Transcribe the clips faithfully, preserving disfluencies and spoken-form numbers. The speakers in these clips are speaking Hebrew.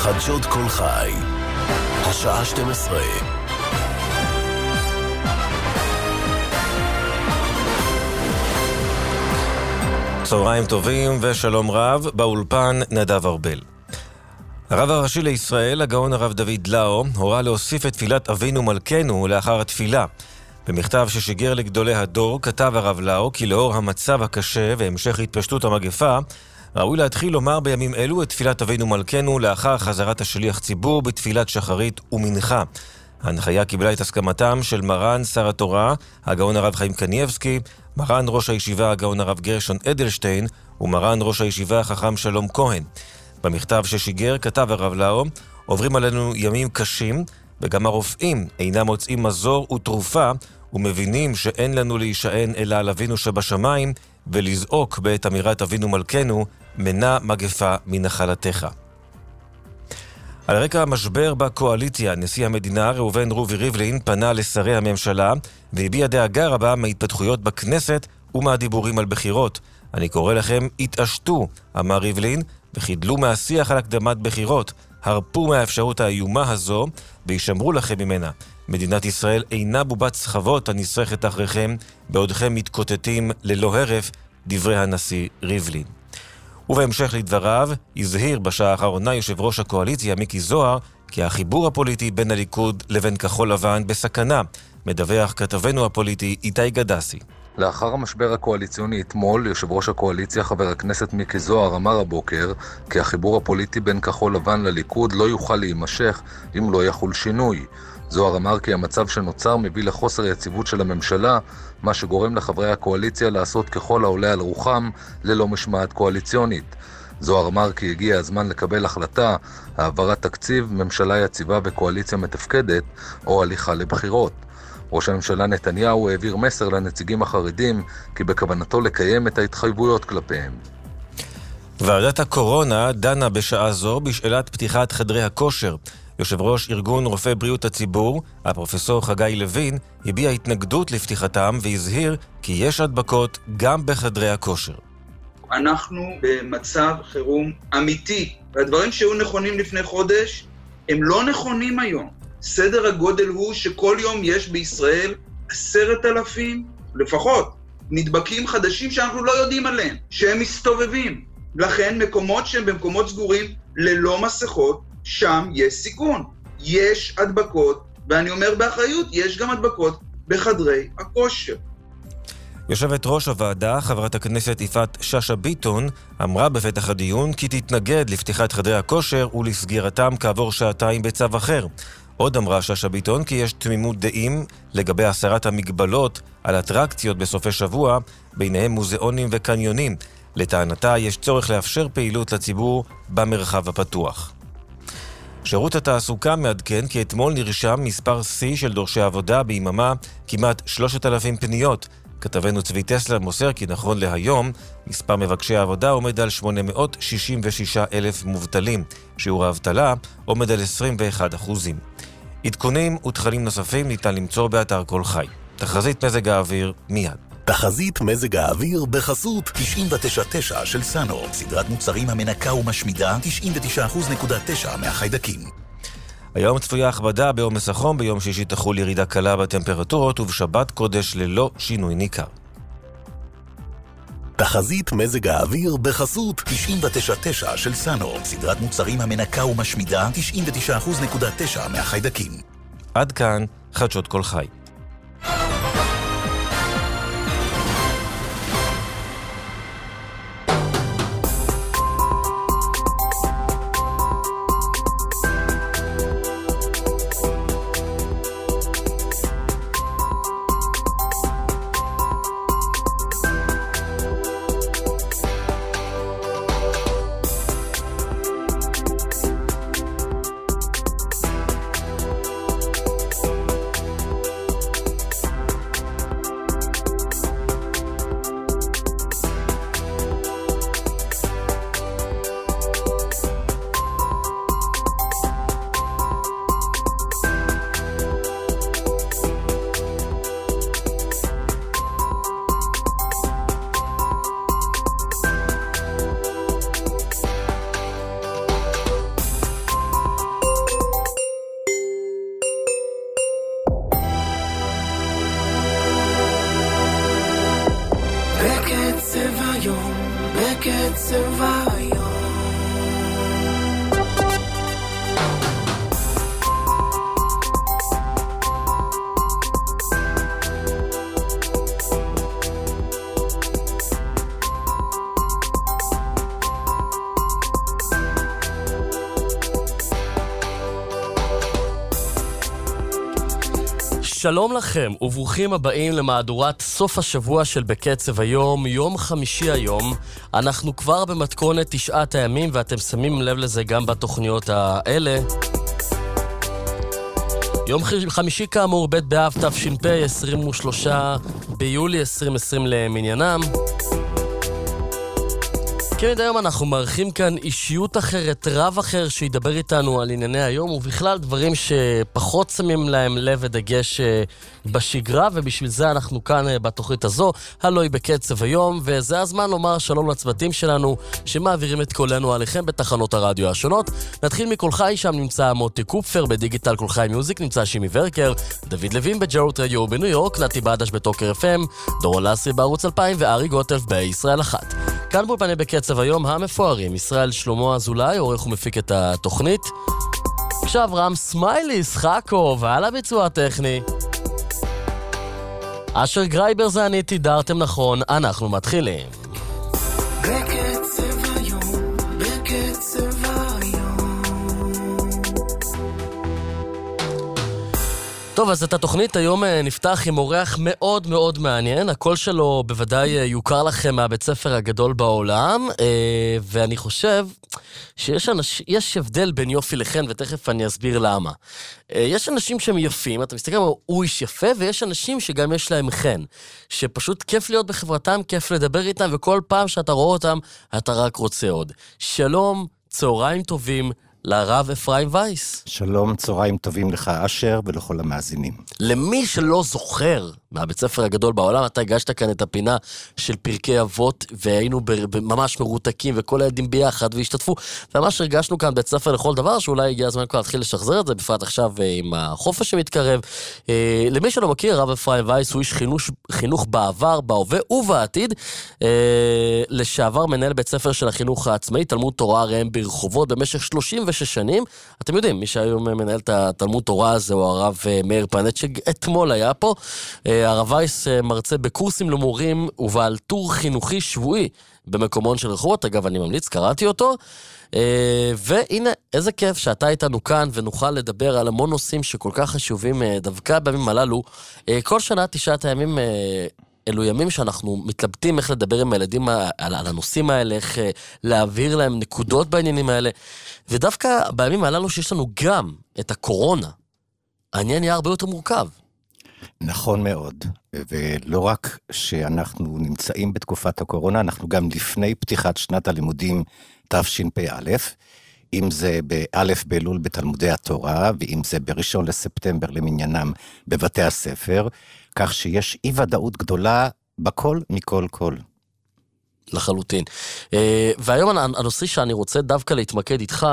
חדשות כל חי, השעה שתים עשרה. צהריים טובים ושלום רב, באולפן נדב ארבל. הרב הראשי לישראל, הגאון הרב דוד לאו, הורה להוסיף את תפילת אבינו מלכנו לאחר התפילה. במכתב ששיגר לגדולי הדור, כתב הרב לאו כי לאור המצב הקשה והמשך התפשטות המגפה, ראוי להתחיל לומר בימים אלו את תפילת אבינו מלכנו לאחר חזרת השליח ציבור בתפילת שחרית ומנחה. ההנחיה קיבלה את הסכמתם של מרן שר התורה, הגאון הרב חיים קניאבסקי, מרן ראש הישיבה הגאון הרב גרשון אדלשטיין ומרן ראש הישיבה החכם שלום כהן. במכתב ששיגר כתב הרב לאו, עוברים עלינו ימים קשים, וגם הרופאים אינם מוצאים מזור ותרופה, ומבינים שאין לנו להישען אלא על אבינו שבשמיים, ולזעוק בעת אמירת אבינו מלכנו, מנע מגפה מנחלתך. על רקע המשבר בקואליציה, נשיא המדינה ראובן רובי ריבלין פנה לשרי הממשלה, והביע דאגה רבה מההתפתחויות בכנסת ומהדיבורים על בחירות. אני קורא לכם, התעשתו, אמר ריבלין, וחידלו מהשיח על הקדמת בחירות. הרפו מהאפשרות האיומה הזו, וישמרו לכם ממנה. מדינת ישראל אינה בובת סחבות הנשרכת אחריכם, בעודכם מתקוטטים ללא הרף, דברי הנשיא ריבלין. ובהמשך לדבריו, הזהיר בשעה האחרונה יושב ראש הקואליציה מיקי זוהר, כי החיבור הפוליטי בין הליכוד לבין כחול לבן בסכנה. מדווח כתבנו הפוליטי איתי גדסי. לאחר המשבר הקואליציוני אתמול, יושב ראש הקואליציה חבר הכנסת מיקי זוהר אמר הבוקר כי החיבור הפוליטי בין כחול לבן לליכוד לא יוכל להימשך אם לא יחול שינוי. זוהר אמר כי המצב שנוצר מביא לחוסר יציבות של הממשלה, מה שגורם לחברי הקואליציה לעשות ככל העולה על רוחם ללא משמעת קואליציונית. זוהר אמר כי הגיע הזמן לקבל החלטה, העברת תקציב, ממשלה יציבה וקואליציה מתפקדת או הליכה לבחירות. ראש הממשלה נתניהו העביר מסר לנציגים החרדים כי בכוונתו לקיים את ההתחייבויות כלפיהם. ועדת הקורונה דנה בשעה זו בשאלת פתיחת חדרי הכושר. יושב ראש ארגון רופאי בריאות הציבור, הפרופסור חגי לוין, הביע התנגדות לפתיחתם והזהיר כי יש הדבקות גם בחדרי הכושר. אנחנו במצב חירום אמיתי, והדברים שהיו נכונים לפני חודש הם לא נכונים היום. סדר הגודל הוא שכל יום יש בישראל עשרת אלפים לפחות נדבקים חדשים שאנחנו לא יודעים עליהם, שהם מסתובבים. לכן מקומות שהם במקומות סגורים ללא מסכות, שם יש סיכון. יש הדבקות, ואני אומר באחריות, יש גם הדבקות בחדרי הכושר. יושבת ראש הוועדה, חברת הכנסת יפעת שאשא ביטון, אמרה בפתח הדיון כי תתנגד לפתיחת חדרי הכושר ולסגירתם כעבור שעתיים בצו אחר. עוד אמרה שאשא ביטון כי יש תמימות דעים לגבי הסרת המגבלות על אטרקציות בסופי שבוע, ביניהם מוזיאונים וקניונים. לטענתה יש צורך לאפשר פעילות לציבור במרחב הפתוח. שירות התעסוקה מעדכן כי אתמול נרשם מספר שיא של דורשי עבודה ביממה, כמעט שלושת אלפים פניות. כתבנו צבי טסלר מוסר כי נכון להיום, מספר מבקשי העבודה עומד על שמונה מאות שישים ושישה אלף מובטלים. שיעור האבטלה עומד על עשרים ואחד אחוזים. עדכונים ותכנים נוספים ניתן למצוא באתר כל חי. תחזית מזג האוויר מיד. תחזית מזג האוויר בחסות תשעים ותשע נקודה תשע של סאנו, סדרת מוצרים המנקה ומשמידה תשעים ותשע נקודה תשע מהחיידקים. היום צפויה הכבדה בעומס החום, ביום שישי תחול ירידה קלה בטמפרטורות ובשבת קודש ללא שינוי ניכר. תחזית מזג האוויר בחסות תשעים ותשע נקודה תשע של סאנו, סדרת מוצרים המנקה ומשמידה תשעים ותשע נקודה תשע מהחיידקים. עד כאן חדשות כל חי. בקצב היום. שלום לכם וברוכים הבאים למהדורת סוף השבוע של בקצב היום, יום חמישי היום. אנחנו כבר במתכונת תשעת הימים ואתם שמים לב לזה גם בתוכניות האלה. יום חמישי כאמור ב' באב תש"פ, עשרים ושלושה ביולי עשרים עשרים למניינם. כן, היום אנחנו מארחים כאן אישיות אחרת, רב אחר שידבר איתנו על ענייני היום ובכלל דברים שפחות שמים להם לב ודגש בשגרה, ובשביל זה אנחנו כאן בתוכנית הזו, הלוי בקצב היום, וזה הזמן לומר שלום לצוותים שלנו שמעבירים את קולנו עליכם בתחנות הרדיו השונות. נתחיל מקול חי, שם נמצא מוטי קופפר, בדיגיטל קול חי מיוזיק נמצא שימי ורקר, דוד לוין בג'רות רדיו בניו יורק, נתי בדש בטוקר אף אם, דורון לסרי בערוץ אלפיים וארי גוטב בישראל אחת. כאן באולפני בקצב היום המפוארים, ישראל שלמה אזולאי, עורך ומפיק את התוכנית. עכשיו רם סמיילי, שחקוב, על הביצוע הטכני. אשר גרייבר זה אני, תידרתם נכון, אנחנו מתחילים. בקצב היום, בקצב היום. טוב, אז את התוכנית היום נפתח עם אורח מאוד מאוד מעניין. הקול שלו בוודאי יוכר לכם מהבית ספר הגדול בעולם, ואני חושב שיש אנש... יש הבדל בין יופי לחן, ותכף אני אסביר למה. יש אנשים שהם יפים, אתה מסתכל, הוא איש יפה, ויש אנשים שגם יש להם חן, שפשוט כיף להיות בחברתם, כיף לדבר איתם, וכל פעם שאתה רואה אותם, אתה רק רוצה עוד. שלום, צהריים טובים, לרב אפרים וייס. שלום, צהריים טובים לך אשר ולכל המאזינים. למי שלא זוכר מהבית ספר הגדול בעולם, אתה הגשת כאן את הפינה של פרקי אבות, והיינו ממש מרותקים וכל הילדים ביחד והשתתפו, וממש הרגשנו כאן בית ספר לכל דבר, שאולי הגיע הזמן כבר להתחיל לשחזר את זה, בפרט עכשיו עם החופש שמתקרב. למי שלא מכיר, הרב אפרים וייס הוא איש חינוך, חינוך בעבר, בהווה ובעתיד, לשעבר מנהל בית ספר של החינוך העצמאי, תלמוד תורה ראם ברחובות, במשך שלושים ושש שנים. אתם יודעים, מי שהיום מנהל את התלמוד תורה הזה הוא הרב מאיר פנט, שאתמול היה פה. הרב וייס מרצה בקורסים למורים ובעל טור חינוכי שבועי במקומון של רחובות. אגב, אני ממליץ, קראתי אותו. והנה, איזה כיף שאתה איתנו כאן ונוכל לדבר על המון נושאים שכל כך חשובים דווקא בימים הללו. כל שנה תשעת הימים אלו ימים שאנחנו מתלבטים איך לדבר עם הילדים על, על הנושאים האלה, איך להעביר להם נקודות בעניינים האלה. ודווקא בימים הללו שיש לנו גם את הקורונה, העניין יהיה הרבה יותר מורכב. נכון מאוד, ולא רק שאנחנו נמצאים בתקופת הקורונה, אנחנו גם לפני פתיחת שנת הלימודים תשפ"א, אם זה באלף באלול בתלמודי התורה, ואם זה בראשון לספטמבר למניינם בבתי הספר, כך שיש אי ודאות גדולה בכל מכל כל. לחלוטין. והיום הנושא שאני רוצה דווקא להתמקד איתך,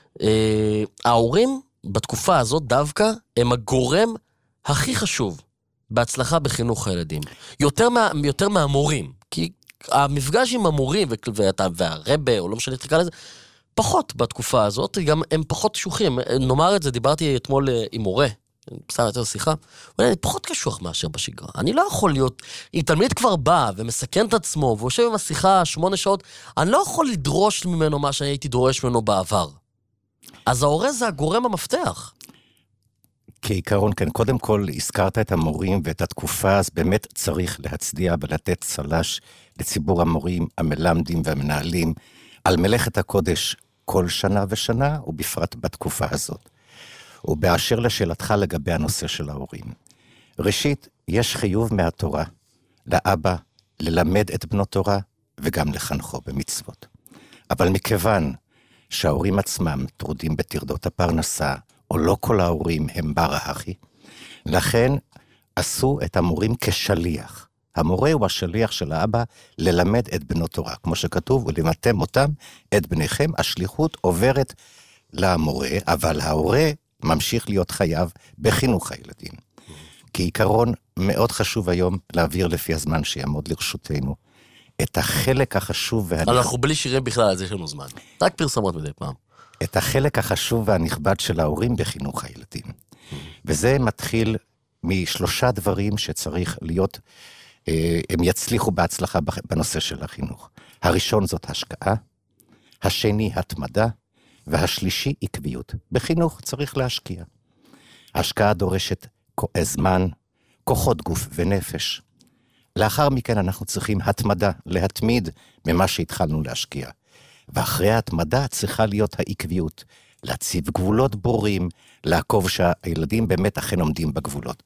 ההורים בתקופה הזאת דווקא הם הגורם הכי חשוב בהצלחה בחינוך הילדים. יותר, מה, יותר מהמורים, כי המפגש עם המורים והרבא, או לא משנה תקרא לזה, פחות בתקופה הזאת, גם הם פחות קשוחים. נאמר את זה, דיברתי אתמול עם מורה, בסדר יותר שיחה, אני פחות קשוח מאשר בשגרה. אני לא יכול להיות, אם תלמיד כבר בא ומסכן את עצמו, ויושב עם השיחה שמונה שעות, אני לא יכול לדרוש ממנו מה שאני הייתי דורש ממנו בעבר. אז ההורה זה הגורם המפתח. כעיקרון, כן, קודם כל הזכרת את המורים ואת התקופה, אז באמת צריך להצדיע ולתת צלש לציבור המורים, המלמדים והמנהלים, על מלאכת הקודש כל שנה ושנה, ובפרט בתקופה הזאת. ובאשר לשאלתך לגבי הנושא של ההורים. ראשית, יש חיוב מהתורה לאבא ללמד את בנו תורה וגם לחנכו במצוות. אבל מכיוון שההורים עצמם טרודים בטרדות הפרנסה, או לא כל ההורים הם בר האחי, לכן עשו את המורים כשליח. המורה הוא השליח של האבא ללמד את בנו תורה. כמו שכתוב, ולמדתם אותם, את בניכם, השליחות עוברת למורה, אבל ההורה ממשיך להיות חייב בחינוך הילדים. כעיקרון מאוד חשוב היום להעביר לפי הזמן שיעמוד לרשותנו את החלק החשוב והנכבד... אנחנו בלי שירים בכלל, אז יש לנו זמן. רק פרסומות מדי פעם. את החלק החשוב והנכבד של ההורים בחינוך הילדים. וזה מתחיל משלושה דברים שצריך להיות, הם יצליחו בהצלחה בנושא של החינוך. הראשון זאת השקעה, השני התמדה, והשלישי עקביות. בחינוך צריך להשקיע. ההשקעה דורשת זמן, כוחות גוף ונפש. לאחר מכן אנחנו צריכים התמדה, להתמיד ממה שהתחלנו להשקיע. ואחרי ההתמדה צריכה להיות העקביות, להציב גבולות ברורים, לעקוב שהילדים באמת אכן עומדים בגבולות.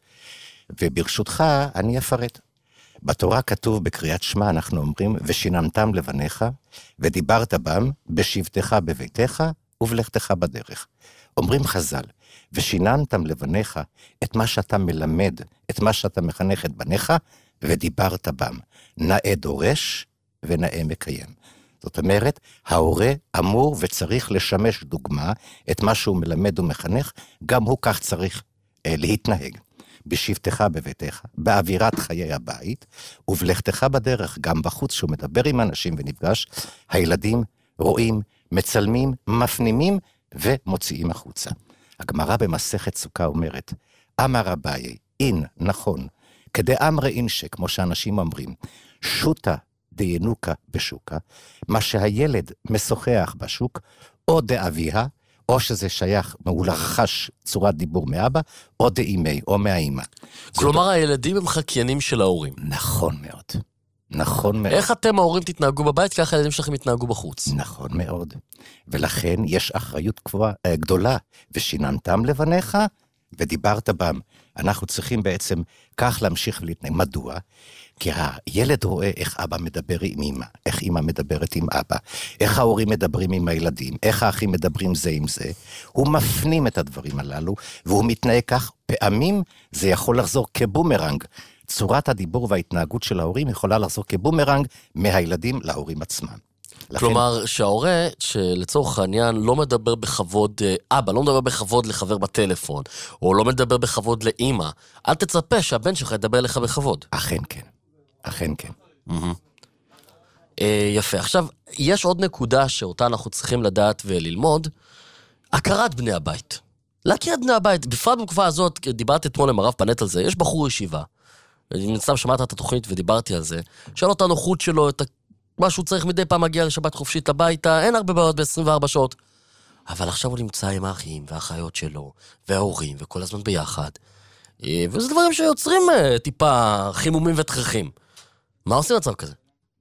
וברשותך אני אפרט. בתורה כתוב בקריאת שמע, אנחנו אומרים, ושיננתם לבניך, ודיברת בם בשבתך בביתך, ובלכתך בדרך. אומרים חז"ל, ושיננתם לבניך את מה שאתה מלמד, את מה שאתה מחנך את בניך, ודיברת בם. נאה דורש ונאה מקיים. זאת אומרת, ההורה אמור וצריך לשמש דוגמה את מה שהוא מלמד ומחנך, גם הוא כך צריך אה, להתנהג. בשבתך בביתך, באווירת חיי הבית, ובלכתך בדרך, גם בחוץ שהוא מדבר עם אנשים ונפגש, הילדים רואים, מצלמים, מפנימים ומוציאים החוצה. הגמרא במסכת סוכה אומרת, אמר אביי, אין, נכון, כדי אמרי אינשה, כמו שאנשים אומרים, שוטה דיינוקה בשוקה, מה שהילד משוחח בשוק, או דאביה, או שזה שייך, הוא לרכש צורת דיבור מאבא, או דאימי, או מהאימא. כלומר, הילדים הם חקיינים של ההורים. נכון מאוד. נכון מאוד. איך אתם ההורים תתנהגו בבית, ככה הילדים שלכם יתנהגו בחוץ. נכון מאוד. ולכן יש אחריות גבוהה, גדולה, ושיננתם לבניך, ודיברת בם. אנחנו צריכים בעצם כך להמשיך ולהתנהג. מדוע? כי הילד רואה איך אבא מדבר עם אמא, איך אמא מדברת עם אבא, איך ההורים מדברים עם הילדים, איך האחים מדברים זה עם זה. הוא מפנים את הדברים הללו, והוא מתנהג כך. פעמים זה יכול לחזור כבומרנג. צורת הדיבור וההתנהגות של ההורים יכולה לחזור כבומרנג מהילדים להורים עצמם. כלומר, שההורה, שלצורך העניין לא מדבר בכבוד, אבא לא מדבר בכבוד לחבר בטלפון, או לא מדבר בכבוד לאמא, אל תצפה שהבן שלך ידבר לך בכבוד. אכן כן, אכן כן. יפה. עכשיו, יש עוד נקודה שאותה אנחנו צריכים לדעת וללמוד, הכרת בני הבית. להכיר את בני הבית, בפרט בתקופה הזאת, דיברתי אתמול עם הרב פנט על זה, יש בחור ישיבה, אני סתם שמעת את התוכנית ודיברתי על זה, שאל אותה נוחות שלו, את מה שהוא צריך מדי פעם מגיע לשבת חופשית הביתה, אין הרבה בעיות ב-עשרים וארבע שעות. אבל עכשיו הוא נמצא עם האחים והאחיות שלו, וההורים, וכל הזמן ביחד. וזה דברים שיוצרים טיפה חימומים ותככים. מה עושים מצב כזה?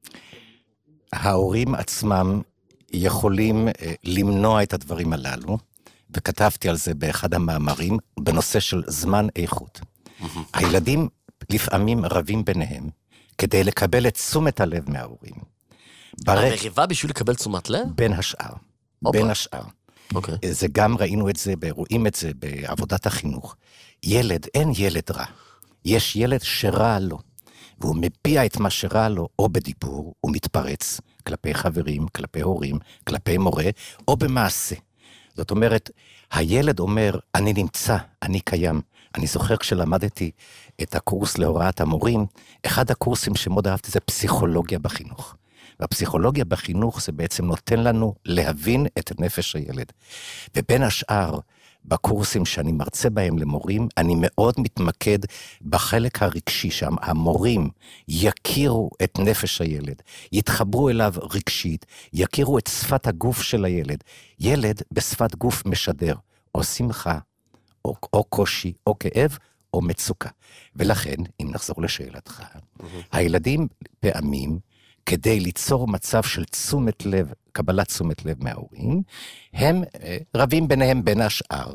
ההורים עצמם יכולים למנוע את הדברים הללו, וכתבתי על זה באחד המאמרים, בנושא של זמן איכות. הילדים לפעמים רבים ביניהם, כדי לקבל את תשומת הלב מההורים. המריבה בשביל לקבל תשומת לב? בין השאר. בין השאר. זה גם ראינו את זה, רואים את זה בעבודת החינוך. ילד, אין ילד רע. יש ילד שרע לו. והוא מביע את מה שרע לו, או בדיבור, הוא מתפרץ, כלפי חברים, כלפי הורים, כלפי מורה, או במעשה. זאת אומרת, הילד אומר, אני נמצא, אני קיים. אני זוכר כשלמדתי את הקורס להוראת המורים, אחד הקורסים שמאוד אהבתי זה פסיכולוגיה בחינוך. והפסיכולוגיה בחינוך זה בעצם נותן לנו להבין את נפש הילד. ובין השאר, בקורסים שאני מרצה בהם למורים, אני מאוד מתמקד בחלק הרגשי, שהמורים יכירו את נפש הילד, יתחברו אליו רגשית, יכירו את שפת הגוף של הילד. ילד בשפת גוף משדר, או שמחה, או, או קושי, או כאב, או מצוקה. ולכן, אם נחזור לשאלתך, mm-hmm. הילדים פעמים, כדי ליצור מצב של תשומת לב, קבלת תשומת לב מההורים, הם רבים ביניהם בין השאר,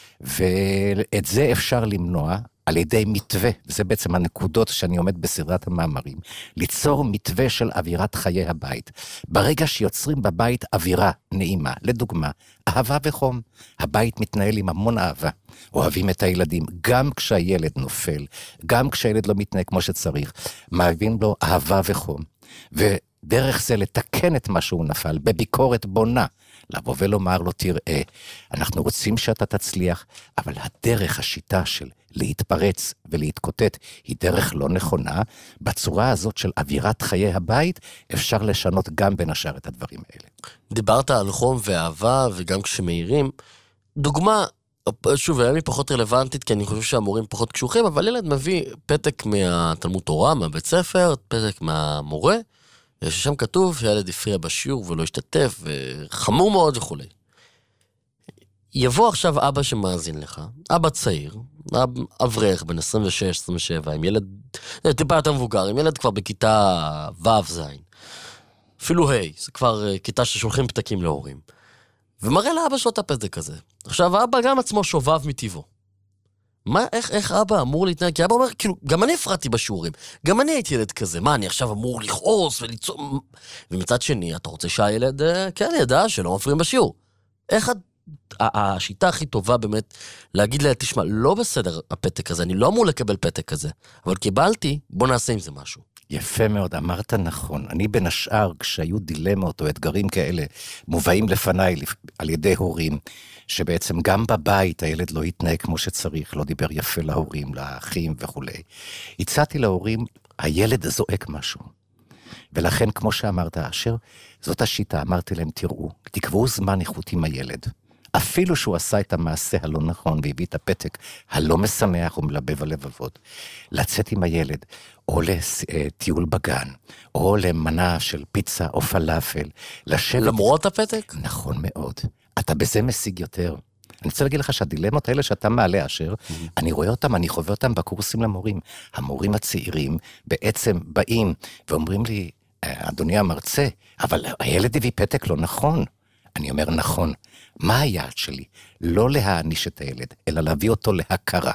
ואת זה אפשר למנוע על ידי מתווה, וזה בעצם הנקודות שאני עומד בסדרת המאמרים, ליצור מתווה של אווירת חיי הבית. ברגע שיוצרים בבית אווירה נעימה, לדוגמה, אהבה וחום, הבית מתנהל עם המון אהבה, אוהבים את הילדים, גם כשהילד נופל, גם כשהילד לא מתנהג כמו שצריך, מעבים לו אהבה וחום. דרך זה לתקן את מה שהוא נפל, בביקורת בונה, לבוא ולומר לו, תראה, אנחנו רוצים שאתה תצליח, אבל הדרך, השיטה של להתפרץ ולהתקוטט, היא דרך לא נכונה. בצורה הזאת של אווירת חיי הבית, אפשר לשנות גם בין השאר את הדברים האלה. דיברת על חום ואהבה, וגם כשמאירים, דוגמה, שוב, היה לי פחות רלוונטית, כי אני חושב שהמורים פחות קשוחים, אבל ילד מביא פתק מהתלמוד תורה, מהבית ספר, פתק מהמורה, ששם כתוב שהילד הפריע בשיעור ולא השתתף, וחמור מאוד וכו'. יבוא עכשיו אבא שמאזין לך, אבא צעיר, אברך בן עשרים ושש עשרים ושבע, עם ילד, טיפה יותר מבוגר, עם ילד כבר בכיתה ו' ז', אפילו ה', זה כבר כיתה ששולחים פתקים להורים. ומראה לאבא שלו את הפתק הזה. עכשיו, האבא גם עצמו שובב מטבעו. מה, איך, איך אבא אמור להתנהג? כי אבא אומר, כאילו, גם אני הפרעתי בשיעורים. גם אני הייתי ילד כזה. מה, אני עכשיו אמור לכעוס וליצור... ומצד שני, אתה רוצה שהילד, כן, ידע שלא מפריעים בשיעור. איך השיטה הכי טובה באמת להגיד לה, תשמע, לא בסדר הפתק הזה, אני לא אמור לקבל פתק כזה, אבל קיבלתי, בוא נעשה עם זה משהו. יפה מאוד, אמרת נכון. אני בין השאר, כשהיו דילמות או אתגרים כאלה, מובאים לפניי על ידי הורים, שבעצם גם בבית הילד לא התנהג כמו שצריך, לא דיבר יפה להורים, לאחים וכו'. הצעתי להורים, הילד זועק משהו. ולכן, כמו שאמרת, אשר, זאת השיטה, אמרתי להם, תראו, תקבעו זמן איכות עם הילד. אפילו שהוא עשה את המעשה הלא נכון, והביא את הפתק הלא משמח ומלבב הלבבות, לצאת עם הילד, או לטיול בגן, או למנה של פיצה או פלאפל, לשבת... למרות הפתק? נכון מאוד. אתה בזה משיג יותר. אני רוצה להגיד לך שהדילמות האלה שאתה מעלה, אשר, אני רואה אותם, אני חווה אותם בקורסים למורים. המורים הצעירים בעצם באים ואומרים לי, אדוני המרצה, אבל הילד הביא פתק לא נכון. אני אומר נכון. מה היעד שלי? לא להעניש את הילד, אלא להביא אותו להכרה.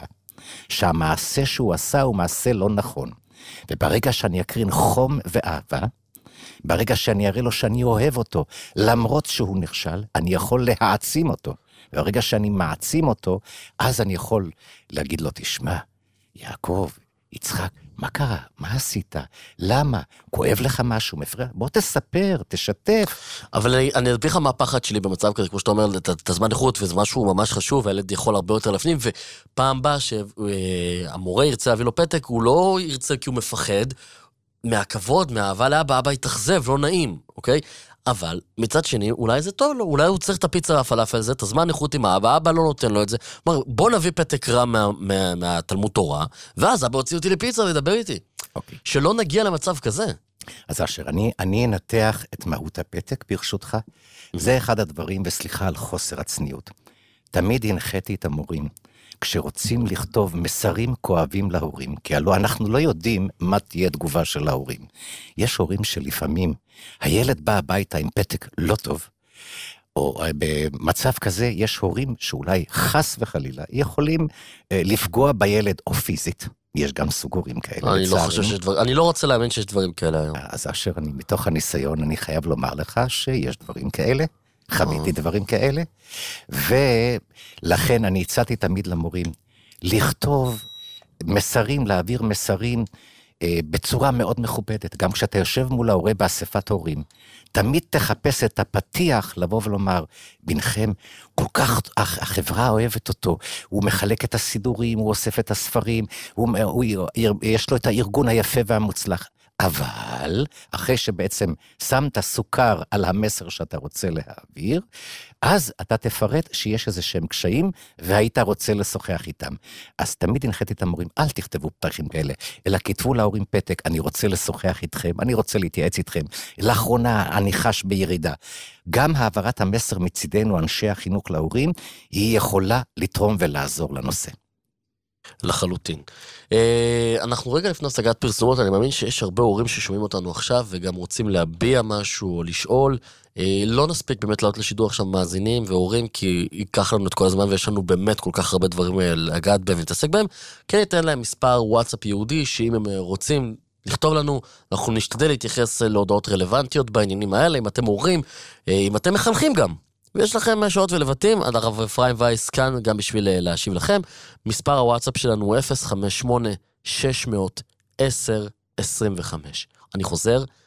שהמעשה שהוא עשה הוא מעשה לא נכון. וברגע שאני אקרין חום ואהבה, ברגע שאני אראה לו שאני אוהב אותו, למרות שהוא נכשל, אני יכול להעצים אותו. וברגע שאני מעצים אותו, אז אני יכול להגיד לו, תשמע, יעקב, יצחק, מה קרה? מה עשית? למה? כואב לך משהו? מפריע? בוא תספר, תשתף. אבל אני, אני אדבר לך מה הפחד שלי במצב כזה, כמו שאתה אומר, את, את הזמן איכות, וזה משהו ממש חשוב, והילד יכול הרבה יותר לפנים, ופעם באה שהמורה ירצה להביא לו פתק, הוא לא ירצה כי הוא מפחד, מהכבוד, מהאהבה לאבא, אבא יתאכזב, לא נעים, אוקיי? אבל מצד שני, אולי זה טוב לו, אולי הוא צריך את הפיצה והפלאפל הזה, את הזמן איכות עם האבא, אבא לא נותן לו את זה. אומר, בוא נביא פתק רע מה, מה, מהתלמוד תורה, ואז אבא הוציא אותי לפיצה וידבר איתי. אוקיי. שלא נגיע למצב כזה. אז אשר, אני, אני אנתח את מהות הפתק ברשותך. זה אחד הדברים, וסליחה על חוסר הצניעות. תמיד הנחיתי את המורים, כשרוצים לכתוב מסרים כואבים להורים, כי הלוא אנחנו לא יודעים מה תהיה תגובה של ההורים. יש הורים שלפעמים הילד בא הביתה עם פתק לא טוב, או במצב כזה יש הורים שאולי חס וחלילה יכולים אה, לפגוע בילד או פיזית. יש גם סוג הורים כאלה. אני לא חושב שיש דברים, אני לא רוצה להאמין שיש דברים כאלה היום. אז אשר, אני מתוך הניסיון, אני חייב לומר לך שיש דברים כאלה. חוויתי דברים כאלה, ולכן אני הצעתי תמיד למורים, לכתוב מסרים, להעביר מסרים אה, בצורה מאוד מכובדת, גם כשאתה יושב מול ההורה באספת הורים, תמיד תחפש את הפתיח לבוא ולומר, בנכם, כל כך החברה אוהבת אותו, הוא מחלק את הסידורים, הוא אוסף את הספרים, הוא, הוא, יש לו את הארגון היפה והמוצלח, אבל אחרי שבעצם שמת סוכר על המסר שאתה רוצה להעביר, אז אתה תפרט שיש איזה שהם קשיים, והיית רוצה לשוחח איתם. אז תמיד הנחיתי את המורים, אל תכתבו פתחים כאלה, אלא כתבו להורים פתק, אני רוצה לשוחח איתכם, אני רוצה להתייעץ איתכם. לאחרונה אני חש בירידה. גם העברת המסר מצידנו, אנשי החינוך להורים, היא יכולה לתרום ולעזור לנושא. לחלוטין. אנחנו רגע לפני השגת פרסומות, אני מאמין שיש הרבה הורים ששומעים אותנו עכשיו וגם רוצים להביע משהו או לשאול. לא נספיק באמת לעלות לשידור עכשיו מאזינים והורים, כי ייקח לנו את כל הזמן ויש לנו באמת כל כך הרבה דברים להגעת בהם ולהתעסק בהם. כן ניתן להם מספר וואטסאפ יהודי, שאם הם רוצים לכתוב לנו, אנחנו נשתדל להתייחס להודעות רלוונטיות בעניינים האלה, אם אתם הורים, אם אתם מחנכים גם. ויש לכם שעות ולבטים, עד הרב אפרים וייס כאן גם בשביל להשיב לכם. מספר הוואטסאפ שלנו הוא אפס חמש שמונה שש אפס אפס עשר עשרים וחמש. אני חוזר,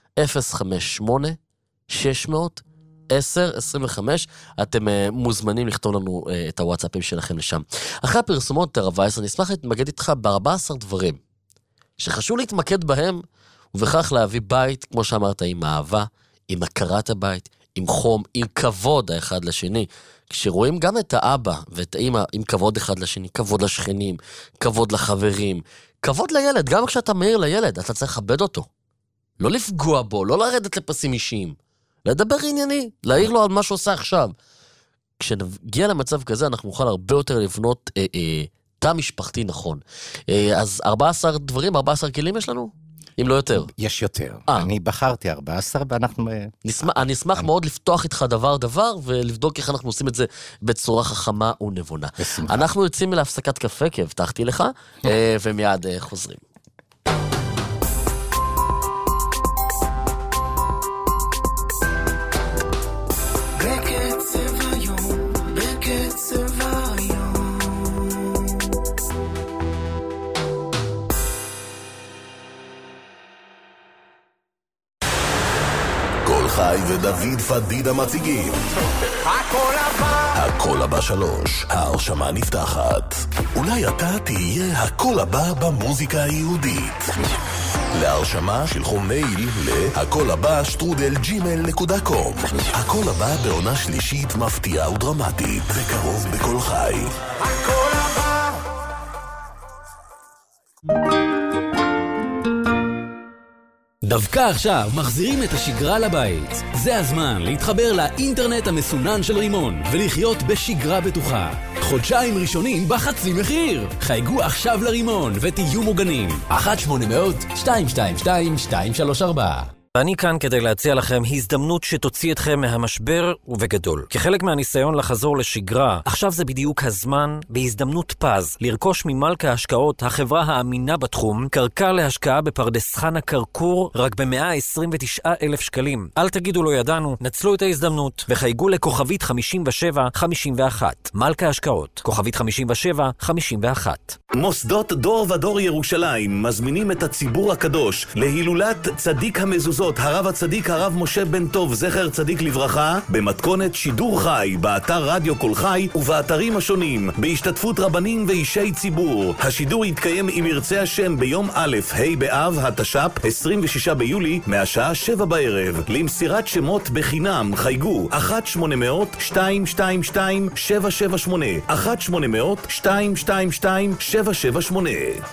אפס חמש שמונה שש אפס אפס עשרים וחמש. אתם uh, מוזמנים לכתוב לנו uh, את הוואטסאפים שלכם לשם. אחרי הפרסומות, הרב וייס, אני אשמח להתמקד איתך ב-ארבעה עשר דברים שחשוב להתמקד בהם, ובכך להביא בית, כמו שאמרת, עם אהבה, עם הכרת הבית, עם חום, עם כבוד האחד לשני. כשרואים גם את האבא ואת האמא עם כבוד אחד לשני, כבוד לשכנים, כבוד לחברים, כבוד לילד, גם כשאתה מהיר לילד, אתה צריך לכבד אותו. לא לפגוע בו, לא לרדת לפסים אישיים. לדבר ענייני, להעיר לו על מה שעושה עכשיו. כשנגיע למצב כזה, אנחנו נוכל הרבה יותר לבנות אה, אה, תא משפחתי נכון. אה, אז ארבעה עשר דברים, ארבעה עשר כלים יש לנו? אם לא יותר. יש יותר. 아. אני בחרתי ארבע עשרה, ואנחנו... נשמח, אני אשמח אני... מאוד לפתוח איתך דבר דבר, ולבדוק איך אנחנו עושים את זה בצורה חכמה ונבונה. בשמחה. אנחנו יוצאים להפסקת קפה, כי הבטחתי לך, אה, ומיד אה, חוזרים. חי ודוד פדידה מציגים הכל הבא הכל הבא שלוש, ההרשמה נפתחת. אולי אתה תהיה הכל הבא במוזיקה היהודית. להרשמה שלחו מייל להכל הבא שטרודל ג'ימייל נקודה קום. הכל הבא בעונה שלישית מפתיעה ודרמטית, וקרוב בכל חי. הכל הבא. דווקא עכשיו מחזירים את השגרה לבית. זה הזמן להתחבר לאינטרנט המסונן של רימון ולחיות בשגרה בטוחה. חודשיים ראשונים בחצי מחיר. חייגו עכשיו לרימון ותהיו מוגנים. אחת שמונה אפס אפס שתיים שתיים שתיים שתיים שלוש ארבע. אני כאן כדי להציע לכם הזדמנות שתוציא אתכם מהמשבר ובגדול. כחלק מהניסיון לחזור לשגרה, עכשיו זה בדיוק הזמן, בהזדמנות פז, לרכוש ממלכה ההשקעות, החברה האמינה בתחום, קרקע להשקעה בפרדס חנה קרקור, רק ב-מאה עשרים ותשעה אלף שקלים. אל תגידו לא ידענו, נצלו את ההזדמנות, וחייגו לכוכבית חמישים ושבע חמישים ואחת. מלכה השקעות, כוכבית חמישים ושבע חמישים ואחת. מוסדות דור ודור ירושלים מזמינים את הציבור הקדוש להילולת צדיק המזוזות, הרב הצדיק הרב משה בן טוב, זכר צדיק לברכה, במתכונת שידור חי באתר רדיו כל חי ובאתרים השונים, בהשתתפות רבנים ואישי ציבור. השידור יתקיים עם ירצה השם ביום א' ה' באב התש"פ עשרים ושישה ביולי מהשעה שבע בערב. למסירת שמות בחינם חייגו אחת שמונה אפס אפס שתיים שתיים שתיים שבע שבע שמונה אחת שמונה אפס אפס שתיים שתיים שתיים שבע שבע שמונה.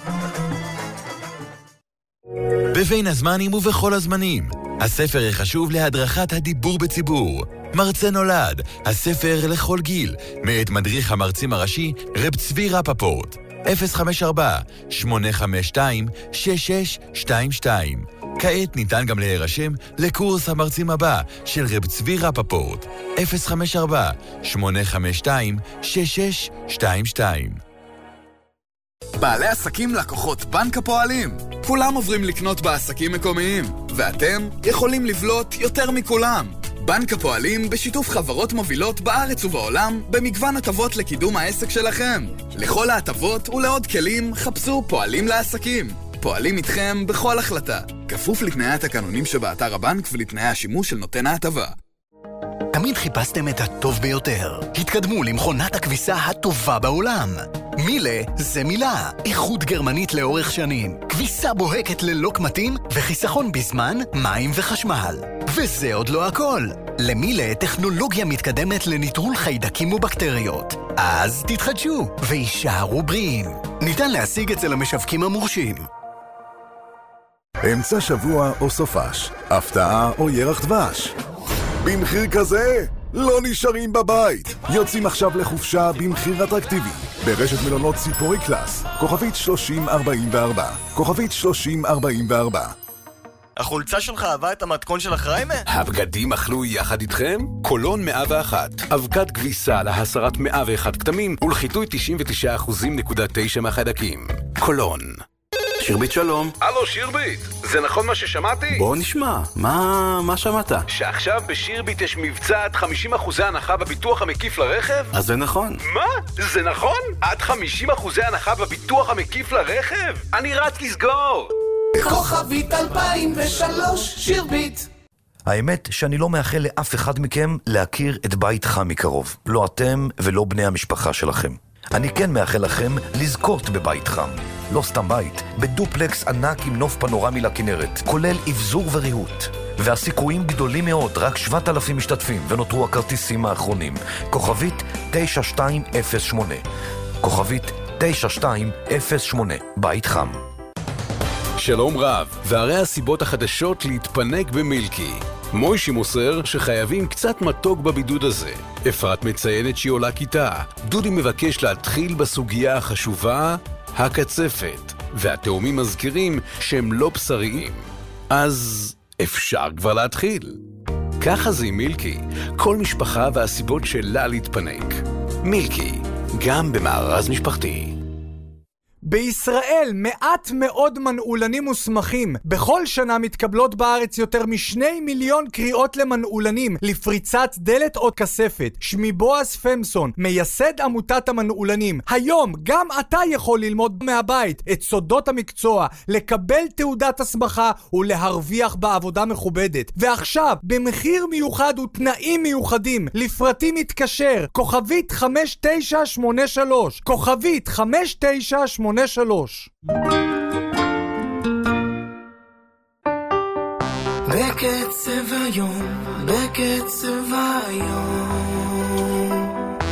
בבין הזמנים ובכל הזמנים, הספר החשוב להדרכת הדיבור בציבור. מרצה נולד, הספר לכל גיל, מאת מדריך המרצים הראשי, רב צבי רפפורט. אפס חמש ארבע שמונה חמש שתיים שש שש שתיים שתיים. כעת ניתן גם להירשם לקורס המרצים הבא של רב צבי רפפורט. אפס חמש ארבע שמונה חמש שתיים שש שש שתיים שתיים. בעלי עסקים לקוחות בנק הפועלים. כולם עוברים לקנות בעסקים מקומיים, ואתם יכולים לבלוט יותר מכולם. בנק הפועלים בשיתוף חברות מובילות בארץ ובעולם במגוון הטבות לקידום העסק שלכם. לכל ההטבות ולעוד כלים חפשו פועלים לעסקים. פועלים איתכם בכל החלטה, כפוף לתנאי התקנונים שבאתר הבנק ולתנאי השימוש של נותן ההטבה. תמיד חיפשתם את הטוב ביותר. התקדמו למכונת הכביסה הטובה בעולם. מילה זה מילה. איכות גרמנית לאורך שנים. כביסה בוהקת ללא קמטים וחיסכון בזמן, מים וחשמל. וזה עוד לא הכל. למילה טכנולוגיה מתקדמת לניטרול חיידקים ובקטריות. אז תתחדשו וישארו בריאים. ניתן להשיג אצל המשווקים המורשים. אמצע שבוע או סופש, הפתעה או ירח דבש. במחיר כזה לא נשארים בבית. יוצאים עכשיו לחופשה במחיר אטרקטיבי ברשת מלונות ציפורי קלאס, כוכבית שלושים ארבעים וארבע, כוכבית שלושים ארבעים וארבע. החולצה שלך אהבה את המתכון של החריימה? הבגדים אכלו יחד איתכם? קולון מאה ואחת, אבקת כביסה להסרת מאה ואחת כתמים ולחיטוי תשעים ותשעה אחוז נקודה תשע מהחיידקים. קולון. שירבית שלום. הלו שירבית, זה נכון מה ששמעתי? בוא נשמע, מה, מה שמעת? שעכשיו בשירבית יש מבצע עד חמישים אחוז הנחה בביטוח המקיף לרכב? אז זה נכון. מה? זה נכון? עד חמישים אחוז הנחה בביטוח המקיף לרכב? אני רץ לסגור! כוכבית אלפיים ושלוש שירביט. האמת שאני לא מאחל לאף אחד מכם להכיר את בית חם מקרוב. לא אתם ולא בני המשפחה שלכם. אני כן מאחל לכם לזכות בבית חם. לא סתם בית, בדופלקס ענק עם נוף פנורמי לכנרת, כולל אבזור וריהוט. והסיכויים גדולים מאוד, רק שבעת אלפים משתתפים, ונותרו הכרטיסים האחרונים. כוכבית תשע שתיים אפס שמונה. כוכבית תשע שתיים אפס שמונה. בית חם. שלום רב, והרי הסיבות החדשות להתפנק במילקי. מוישי מוסר שחייבים קצת מתוק בבידוד הזה. אפרת מציינת שהיא עולה כיתה. דודי מבקש להתחיל בסוגיה החשובה, הקצפת. והתאומים מזכירים שהם לא בשריים. אז אפשר כבר להתחיל. ככה זה עם מילקי. כל משפחה והסיבות שלה להתפנק. מילקי, גם במארז משפחתי. בישראל מעט מאוד מנעולנים מוסמכים. בכל שנה מתקבלות בארץ יותר משני מיליון קריאות למנעולנים לפריצת דלת או כספת. שמי בועז פמסון, מייסד עמותת המנעולנים. היום גם אתה יכול ללמוד מהבית את סודות המקצוע, לקבל תעודת הסמכה ולהרוויח בעבודה מכובדת. ועכשיו, במחיר מיוחד ותנאים מיוחדים, לפרטים מתקשר, כוכבית חמש תשע שמונה שלוש, כוכבית חמש תשע שמונה שלוש. בקצב היום, בקצב היום.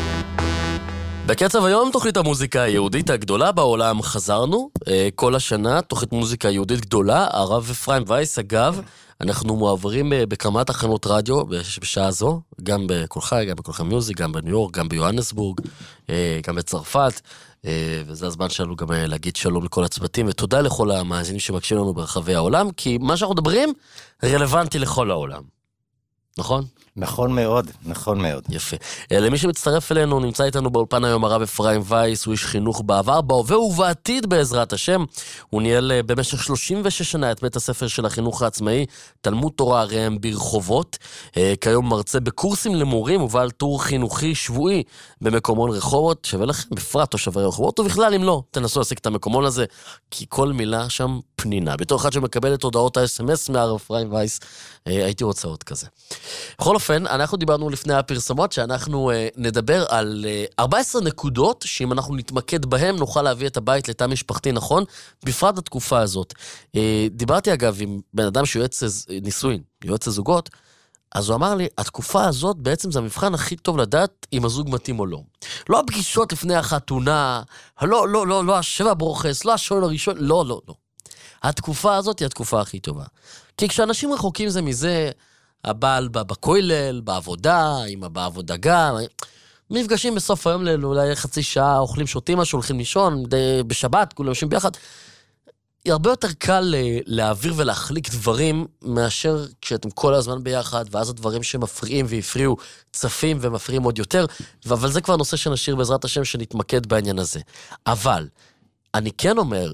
בקצב היום תוכנית המוזיקה היהודית הגדולה בעולם. חזרנו כל השנה, תוכנית מוזיקה יהודית גדולה. הרב אפרים וייס, אגב, אנחנו מעברים בכמה תחנות רדיו בשעה זו, גם בכל חי, גם בכל חי מיוזיק, גם בניו יורק, גם ביוהנסבורג, גם בצרפת, וזה הזמן שלנו גם להגיד שלום לכל הצוותים, ותודה לכל המאזינים שמקשיבים לנו ברחבי העולם, כי מה שאנחנו מדברים רלוונטי לכל העולם. נכון? נכון מאוד, נכון מאוד. יפה. למי שמצטרף אלינו, נמצא איתנו באולפן היום הרב אפרים וייס, הוא איש חינוך בעבר, בהווה ובעתיד בעזרת השם. הוא ניהל במשך שלושים ושש שנה את בית הספר של החינוך העצמאי, תלמוד תורה ראם ברחובות. כיום מרצה בקורסים למורים ובעל טור חינוכי שבועי במקומון רחובות. שווה לכם, בפרט תושבי רחובות, ובכלל אם לא, תנסו להשיג את המקומון הזה, כי כל מילה שם פנינה. בתור אחד שמקבל את הודעות ה-אס אם אס מהרב אפרים וייס, הייתי רוצה עוד כזה. בכל אופן, אנחנו דיברנו לפני הפרסמות שאנחנו uh, נדבר על uh, ארבע עשרה נקודות, שאם אנחנו נתמקד בהם נוכל להביא את הבית לתא משפחתי נכון, בפרט התקופה הזאת. Uh, דיברתי אגב עם בן אדם שיועץ נישואין, יועץ זוגות, אז הוא אמר לי, התקופה הזאת בעצם זה המבחן הכי טוב לדעת אם הזוג מתאים או לא. לא הפגישות לפני החתונה, לא, לא, לא, לא השבע ברוכס, לא השואל הראשון, לא, לא, לא. התקופה הזאת היא התקופה הכי טובה. כי כשאנשים רחוקים זה מזה, הבעל בכולל, בעבודה, אמא בעבודה גם, מפגשים בסוף היום לאולי חצי שעה, אוכלים שותים משהו, הולכים לישון, בשבת, כולם יושבים ביחד. הרבה יותר קל להעביר ולהחליק דברים, מאשר כשאתם כל הזמן ביחד, ואז הדברים שמפריעים והפריעו, צפים ומפריעים עוד יותר, אבל זה כבר נושא שנשאיר בעזרת השם שנתמקד בעניין הזה. אבל, אני כן אומר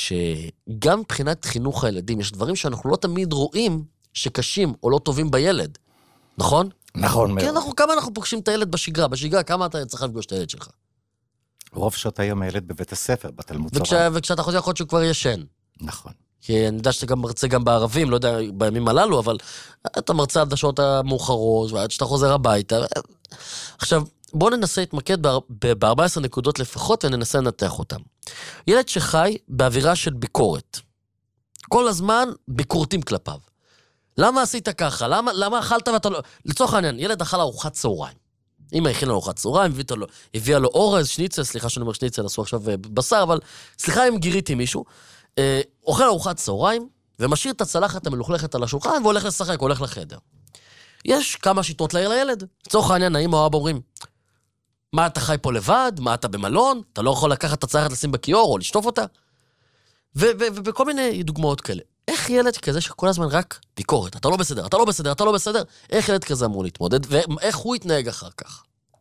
שגם מבחינת חינוך הילדים, יש דברים שאנחנו לא תמיד רואים, שקשים או לא טובים בילד, נכון? נכון מאוד. כן, אנחנו, כמה אנחנו פוגשים את הילד בשגרה? בשגרה, כמה אתה צריך לפגוש את הילד שלך? רוב שעות היום הילד בבית הספר, בתלמוד וכש, תורה. וכשאתה חושב יכול להיות שהוא כבר ישן. נכון. כי אני יודע שאתה גם מרצה גם בערבים, לא יודע בימים הללו, אבל אתה מרצה עד השעות המאוחרות, ועד שאתה חוזר הביתה. עכשיו, בואו ננסה להתמקד ב-ארבע עשרה נקודות לפחות, וננסה לנתח אותם. ילד שחי באווירה של ביקורת. כל הזמן ביקורתים כלפיו. למה עשית ככה? למה, למה אכלת ואתה לא... לצורך העניין, ילד אכל ארוחת צהריים. אמא הכינה לו ארוחת צהריים, הביאה לו, הביאה לו אורז, שניצל, סליחה שאני אומר שניצל, עשו עכשיו בשר, אבל סליחה אם גיריתי מישהו, אה, אוכל ארוחת צהריים, ומשאיר את הצלחת המלוכלכת על השולחן, והולך לשחק, הולך לחדר. יש כמה שיטות להעיר לילד. לצורך העניין, האמא או אבא אומרים, מה אתה חי פה לבד? מה אתה במלון? אתה לא יכול לקחת את הצלחת לשים בכיור או לשטוף אותה? ובכל מיני דוגמאות כאלה. איך ילד כזה שכל הזמן רק ביקורת, אתה לא בסדר, אתה לא בסדר, אתה לא בסדר, איך ילד כזה אמור להתמודד, ואיך הוא יתנהג אחר כך?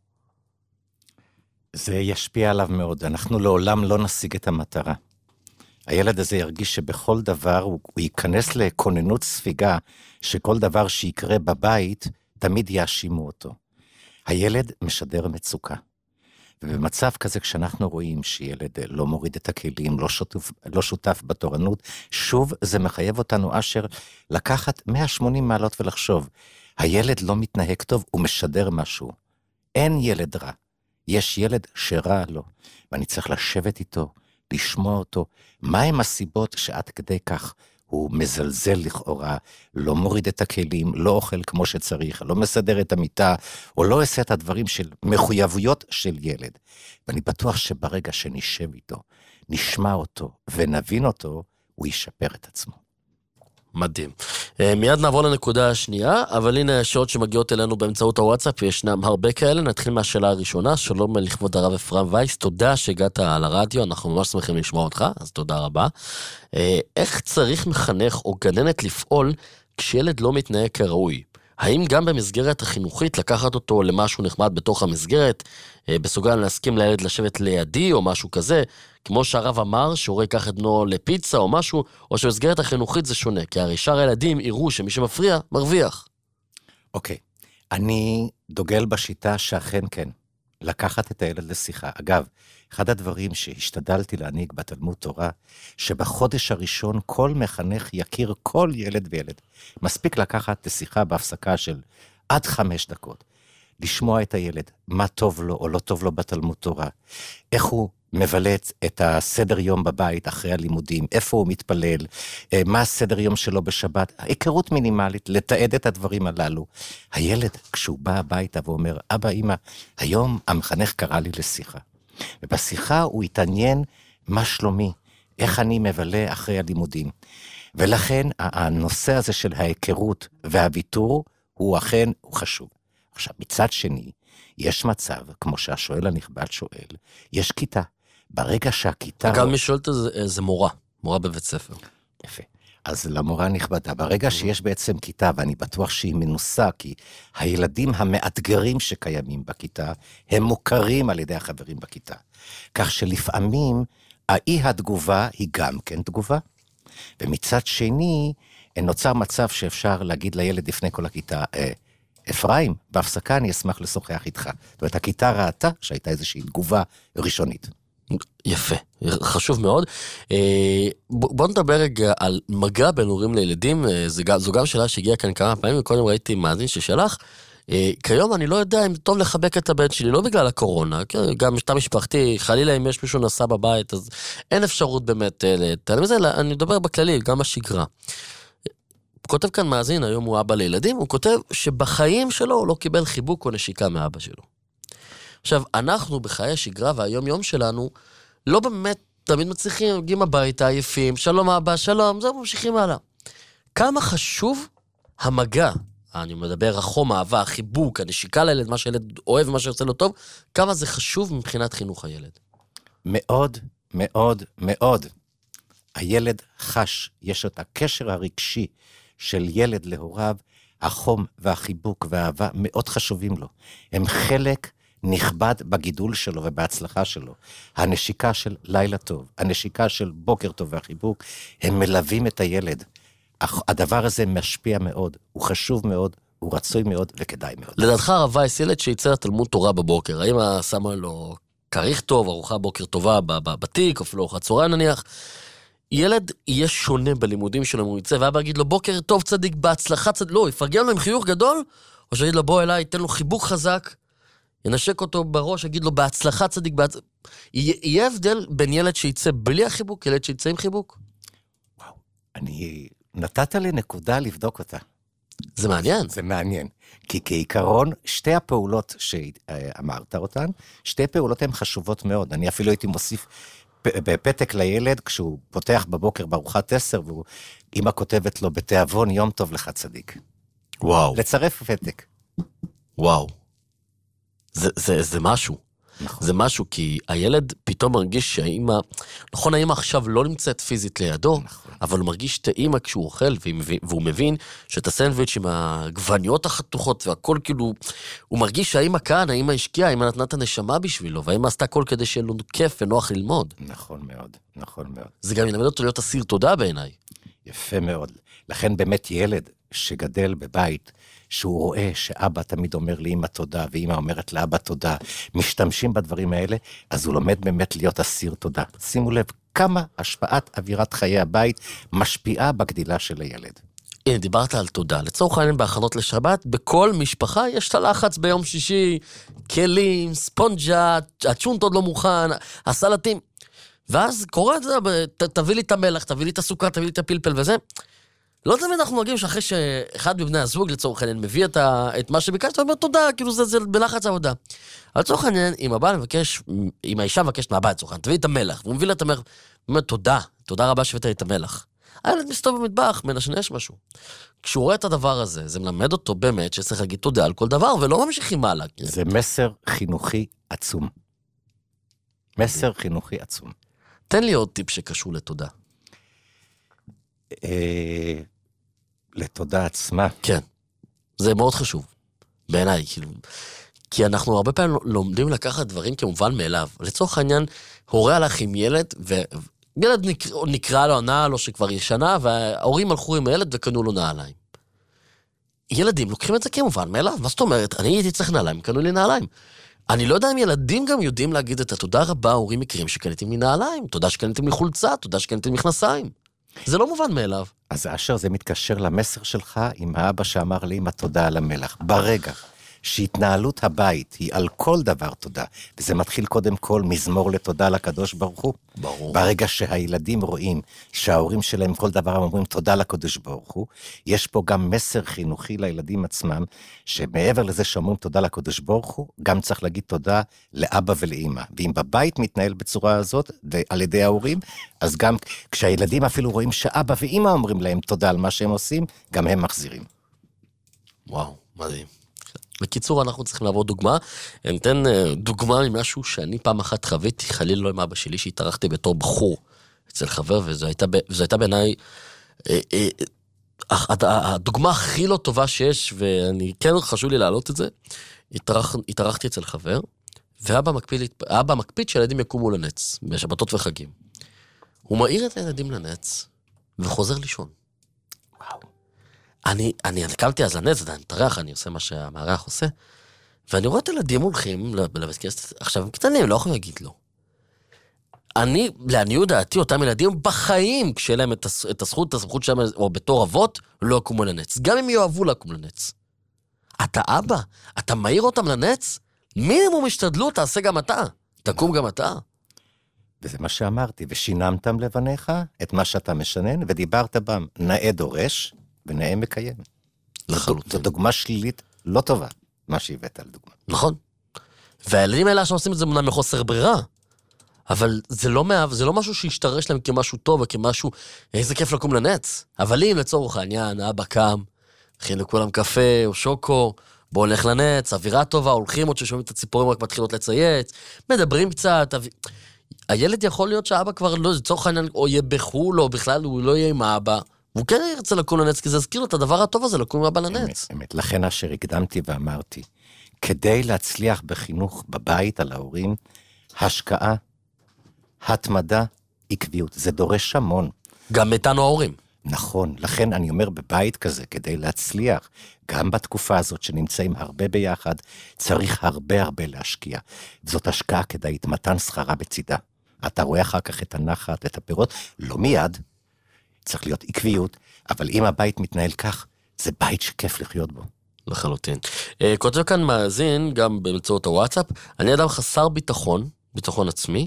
זה ישפיע עליו מאוד, אנחנו לעולם לא נשיג את המטרה. הילד הזה ירגיש שבכל דבר הוא, הוא ייכנס לכוננות ספיגה, שכל דבר שיקרה בבית, תמיד יאשימו אותו. הילד משדר מצוקה. ובמצב כזה, כשאנחנו רואים שילד לא מוריד את הכלים, לא שותף, לא שותף בתורנות, שוב זה מחייב אותנו, אשר, לקחת מאה ושמונים מעלות ולחשוב, הילד לא מתנהג טוב, הוא משדר משהו. אין ילד רע. יש ילד שרע לו, ואני צריך לשבת איתו, לשמוע אותו, מהם הסיבות שעד כדי כך הוא מזלזל לכאורה, לא מוריד את הכלים, לא אוכל כמו שצריך, לא מסדר את המיטה, או לא עושה את הדברים של מחויבויות של ילד. ואני בטוח שברגע שנשב איתו, נשמע אותו ונבין אותו, הוא ישפר את עצמו. מדהים. מיד נעבור לנקודה השנייה, אבל הנה שעות שמגיעות אלינו באמצעות הוואטסאפ, ישנם הרבה כאלה. נתחיל מהשאלה הראשונה. שלום לכבוד הרב אפרים וייס, תודה שהגעת על הרדיו, אנחנו ממש שמחים לשמוע אותך, אז תודה רבה. איך צריך מחנך או גננת לפעול כשילד לא מתנהג כראוי? האם גם במסגרת החינוכית לקחת אותו למשהו נחמד בתוך המסגרת, בסוגריים להסכים לילד לשבת לידי או משהו כזה, כמו שהרב אמר, שהורה ייקח את בנו לפיצה או משהו, או שבמסגרת החינוכית זה שונה, כי הרי שאר הילדים יראו שמי שמפריע, מרוויח. אוקיי, אני דוגל בשיטה שאכן כן, לקחת את הילד לשיחה. אגב, אחד הדברים שהשתדלתי להנהיג בתלמוד תורה, שבחודש הראשון כל מחנך יכיר כל ילד וילד. מספיק לקחת לשיחה בהפסקה של עד חמש דקות, לשמוע את הילד, מה טוב לו או לא טוב לו בתלמוד תורה, איך הוא מבלט את הסדר יום בבית אחרי הלימודים, איפה הוא מתפלל, מה הסדר יום שלו בשבת, היכרות מינימלית, לתעד את הדברים הללו. הילד, כשהוא בא הביתה ואומר, אבא, אמא, היום המחנך קרא לי לשיחה. ובשיחה הוא התעניין מה שלומי, איך אני מבלה אחרי הלימודים. ולכן הנושא הזה של ההיכרות והוויתור הוא אכן הוא חשוב. עכשיו, מצד שני, יש מצב, כמו שהשואל הנכבד שואל, יש כיתה. ברגע שהכיתה... גם מי שואלת זה, זה מורה, מורה בבית ספר. יפה. אז למורה נכבדה, ברגע שיש בעצם כיתה, ואני בטוח שהיא מנוסה, כי הילדים המאתגרים שקיימים בכיתה, הם מוכרים על ידי החברים בכיתה. כך שלפעמים, האי התגובה היא גם כן תגובה, ומצד שני, נוצר מצב שאפשר להגיד לילד לפני כל הכיתה, אפרים, בהפסקה אני אשמח לשוחח איתך. זאת אומרת, הכיתה ראתה שהייתה איזושהי תגובה ראשונית. יפה, חשוב מאוד. בוא נדבר רגע על מגע בין הורים לילדים, זו גם שאלה שהגיעה כאן כמה פעמים, וקודם ראיתי מאזין ששלח, כיום אני לא יודע אם טוב לחבק את הבן שלי, לא בגלל הקורונה, גם משתה משפחתי, חלילה אם יש מישהו נסע בבית, אז אין אפשרות באמת לתאם מזה, אני מדבר בכללי, גם השגרה. כותב כאן מאזין, היום הוא אבא לילדים, הוא כותב שבחיים שלו הוא לא קיבל חיבוק או נשיקה מאבא שלו. עכשיו, אנחנו בחיי השגרה והיום יום שלנו, לא באמת תמיד מצליחים, מגיעים הביתה, עייפים, שלום אבא, שלום, זהו, ממשיכים הלאה. כמה חשוב המגע, אני מדבר החום, האהבה, החיבוק, הנשיקה לילד, מה שהילד אוהב ומה שעושה לו טוב, כמה זה חשוב מבחינת חינוך הילד? מאוד, מאוד, מאוד. הילד חש, יש את הקשר הרגשי של ילד להוריו, החום והחיבוק והאהבה מאוד חשובים לו. הם חלק נכבד בגידול שלו ובהצלחה שלו. הנשיקה של לילה טוב, הנשיקה של בוקר טוב והחיבוק, הם מלווים את הילד. הדבר הזה משפיע מאוד, הוא חשוב מאוד, הוא רצוי מאוד וכדאי מאוד. לדעתך הרב וייס, ילד שיצא לתלמוד תורה בבוקר, האם שמה לו כריך טוב, ארוחה בוקר טובה בתיק, או אפילו ארוחת צהריים נניח, ילד יהיה שונה בלימודים שלו, הוא יצא ואבא יגיד לו בוקר טוב צדיק, בהצלחה צדיק, לא, יפרגן לו עם חיוך גדול, או שיגיד לו בוא אליי, ייתן לו חיבוק חזק, ינשק אותו בראש, יגיד לו בהצלחה צדיק, בהצ... יהיה, יהיה הבדל בין ילד שיצא בלי החיבוק, ילד שיצא עם חיבוק? וואו, אני נתת לי נקודה לבדוק אותה. זה מעניין. זה מעניין, כי כעיקרון, שתי הפעולות שאמרת אותן, שתי פעולות הן חשובות מאוד, אני אפילו הייתי מוסיף בפתק לילד, כשהוא פותח בבוקר בארוחת עשר, ואמא כותבת לו בתיאבון, יום טוב לך צדיק. וואו. לצרף פתק. וואו. זה, זה, זה משהו. נכון. זה משהו, כי הילד פתאום מרגיש שהאמא, נכון, האמא עכשיו לא נמצאת פיזית לידו, נכון. אבל הוא מרגיש את האמא כשהוא אוכל, והוא מבין שאת הסנדוויץ' עם הגווניות החתוכות והכל כאילו, הוא מרגיש שהאמא כאן, האמא השקיעה, האמא נתנה את הנשמה בשבילו, והאמא עשתה הכל כדי שיהיה לו כיף ונוח ללמוד. נכון מאוד, נכון מאוד. זה גם ילמד אותו להיות אסיר תודה בעיניי. יפה מאוד. לכן באמת ילד שגדל בבית, שהוא רואה שאבא תמיד אומר לאמא תודה, ואמא אומרת לאבא תודה, משתמשים בדברים האלה, אז הוא לומד באמת להיות אסיר תודה. שימו לב כמה השפעת אווירת חיי הבית משפיעה בגדילה של הילד. הנה, דיברת על תודה. לצורך העניין בהכנות לשבת, בכל משפחה יש את הלחץ ביום שישי, כלים, ספונג'ה, הצ'ונט עוד לא מוכן, הסלטים. ואז קורא את זה, ת, תביא לי את המלח, תביא לי את הסוכר, תביא לי את הפלפל וזה. לא תמיד אנחנו נוגעים שאחרי שאחד מבני הזוג לצורך העניין מביא את, ה, את מה שביקשת, ואומר תודה, כאילו זה, זה בלחץ העבודה. אבל לצורך העניין, אם הבעל מבקש, אם האישה מבקשת מהבעל לצורך העניין, תביא לי את המלח, והוא מביא לה את המלח, הוא אומר תודה, תודה רבה שהבאת לי את המלח. הילד מסתובב במטבח, מנשנש משהו. כשהוא רואה את הדבר הזה, זה מלמד אותו באמת שצריך להגיד תודה על כל דבר, ולא ממשיכים הלאה. זה מסר חינוכי עצום. מסר חינוכי עצום. תן לי עוד טיפ שקשור לתודה. לתודה עצמה. כן. זה מאוד חשוב. בעיניי, כאילו. כי אנחנו הרבה פעמים לומדים לקחת דברים כמובן מאליו. לצורך העניין, הורה הלך עם ילד, ו... ילד נקרא, נקרא לו, ענה לו שכבר ישנה, וההורים הלכו עם הילד וקנו לו נעליים. ילדים לוקחים את זה כמובן מאליו. מה זאת אומרת? אני הייתי צריך נעליים, קנו לי נעליים. אני לא יודע אם ילדים גם יודעים להגיד את התודה רבה, ההורים מכירים שקניתם לי נעליים, תודה שקניתם לי חולצה, תודה שקניתם לי מכנסיים. זה לא מובן מאליו. אז אשר, זה מתקשר למסר שלך עם האבא שאמר לי עם התודה על המלח. ברגע שהתנהלות הבית היא על כל דבר תודה, וזה מתחיל קודם כל מזמור לתודה לקדוש ברוך הוא. ברור. ברגע שהילדים רואים שההורים שלהם כל דבר אומרים תודה לקדוש ברוך הוא, יש פה גם מסר חינוכי לילדים עצמם, שמעבר לזה שאומרים תודה לקדוש ברוך הוא, גם צריך להגיד תודה לאבא ולאמא. ואם בבית מתנהל בצורה הזאת, על ידי ההורים, אז גם כשהילדים אפילו רואים שאבא ואמא אומרים להם תודה על מה שהם עושים, גם הם מחזירים. וואו, מדהים. בקיצור, אנחנו צריכים לעבור דוגמה. אני אתן דוגמה ממשהו שאני פעם אחת חוויתי, חליל לא עם אבא שלי, שהתארחתי בתור בחור אצל חבר, וזו הייתה, וזו הייתה בעיניי הדוגמה הכי לא טובה שיש, ואני כן חשוב לי להעלות את זה. התארח, התארחתי אצל חבר, ואבא מקפיד, אבא מקפיד שהילדים יקומו לנץ, בשבתות וחגים. הוא מעיר את הילדים לנץ, וחוזר לישון. אני, אני קמתי אז לנץ, אני מתארח, אני עושה מה שהמארח עושה, ואני רואה את הילדים הולכים לבית כנסת, עכשיו הם קטנים, לא יכולים להגיד לו. אני, לעניות דעתי, אותם ילדים בחיים, כשיהיה להם את, את הזכות, את הסמכות שלהם, או בתור אבות, לא יקומו לנץ. גם אם יאהבו לקום לנץ. אתה אבא, אתה מעיר אותם לנץ? מינימום השתדלות, תעשה גם אתה. תקום גם אתה. וזה מה שאמרתי, ושינמתם לבניך את מה שאתה משנן, ודיברת בם, נאה דורש, ונאה מקיים. זו דוגמה שלילית לא טובה, מה שהבאת על דוגמה. נכון. והילדים האלה שעושים את זה מנהל מחוסר ברירה, אבל זה לא, מה, זה לא משהו שישתרש להם כמשהו טוב, וכמשהו, איזה כיף לקום לנץ. אבל אם לצורך העניין, אבא קם, הכין לכולם קפה או שוקו, בוא הולך לנץ, אווירה טובה, הולכים עוד ששומעים את הציפורים רק מתחילות לצייץ, מדברים קצת, אב... הילד יכול להיות שהאבא כבר לא, לצורך העניין, או יהיה בחול, או בכלל הוא לא יהיה עם האבא, והוא כן ירצה לקום לנץ, כי זה הזכיר לו את הדבר הטוב הזה, לקום עם אבא לנץ. אמת, אמת. לכן אשר הקדמתי ואמרתי, כדי להצליח בחינוך בבית על ההורים, השקעה, התמדה, עקביות. זה דורש המון. גם מאיתנו ההורים. נכון, לכן אני אומר בבית כזה, כדי להצליח, גם בתקופה הזאת שנמצאים הרבה ביחד, צריך הרבה הרבה להשקיע. זאת השקעה כדאית, מתן שכרה בצידה. אתה רואה אחר כך את הנחת, את הפירות, לא מיד, צריך להיות עקביות, אבל אם הבית מתנהל כך, זה בית שכיף לחיות בו. לחלוטין. כותב כאן מאזין, גם באמצעות הוואטסאפ, אני אדם חסר ביטחון, ביטחון עצמי,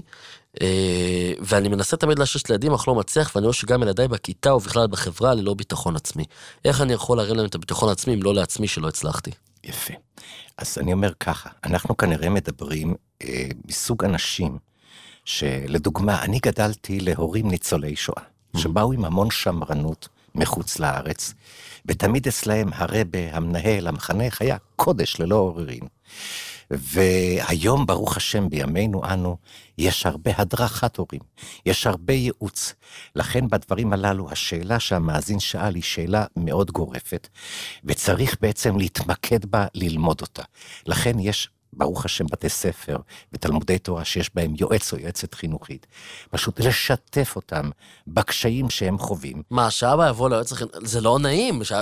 ואני מנסה תמיד להשש לידים, אך לא מצליח, ואני רואה שגם ילדיי בכיתה ובכלל בחברה ללא ביטחון עצמי. איך אני יכול להראה להם את הביטחון עצמי, אם לא לעצמי שלא הצלחתי? יפה. אז אני אומר ככה, אנחנו כנראה מדברים אה, מסוג אנשים, שלדוגמה, אני גדלתי להורים ניצולי שואה, שבאו עם המון שמרנות מחוץ לארץ, ותמיד אצלהם הרבה, המנהל, המחנך, היה קודש ללא עוררין. והיום, ברוך השם, בימינו אנו, יש הרבה הדרכת הורים, יש הרבה ייעוץ. לכן בדברים הללו, השאלה שהמאזין שאל היא שאלה מאוד גורפת, וצריך בעצם להתמקד בה, ללמוד אותה. לכן יש ברוך השם בתי ספר ותלמודי תורה שיש בהם יועץ או יועצת חינוכית, פשוט לשתף אותם בקשיים שהם חווים. מה, שאבא יבוא ליועץ החינוכית, זה לא נעים, ש...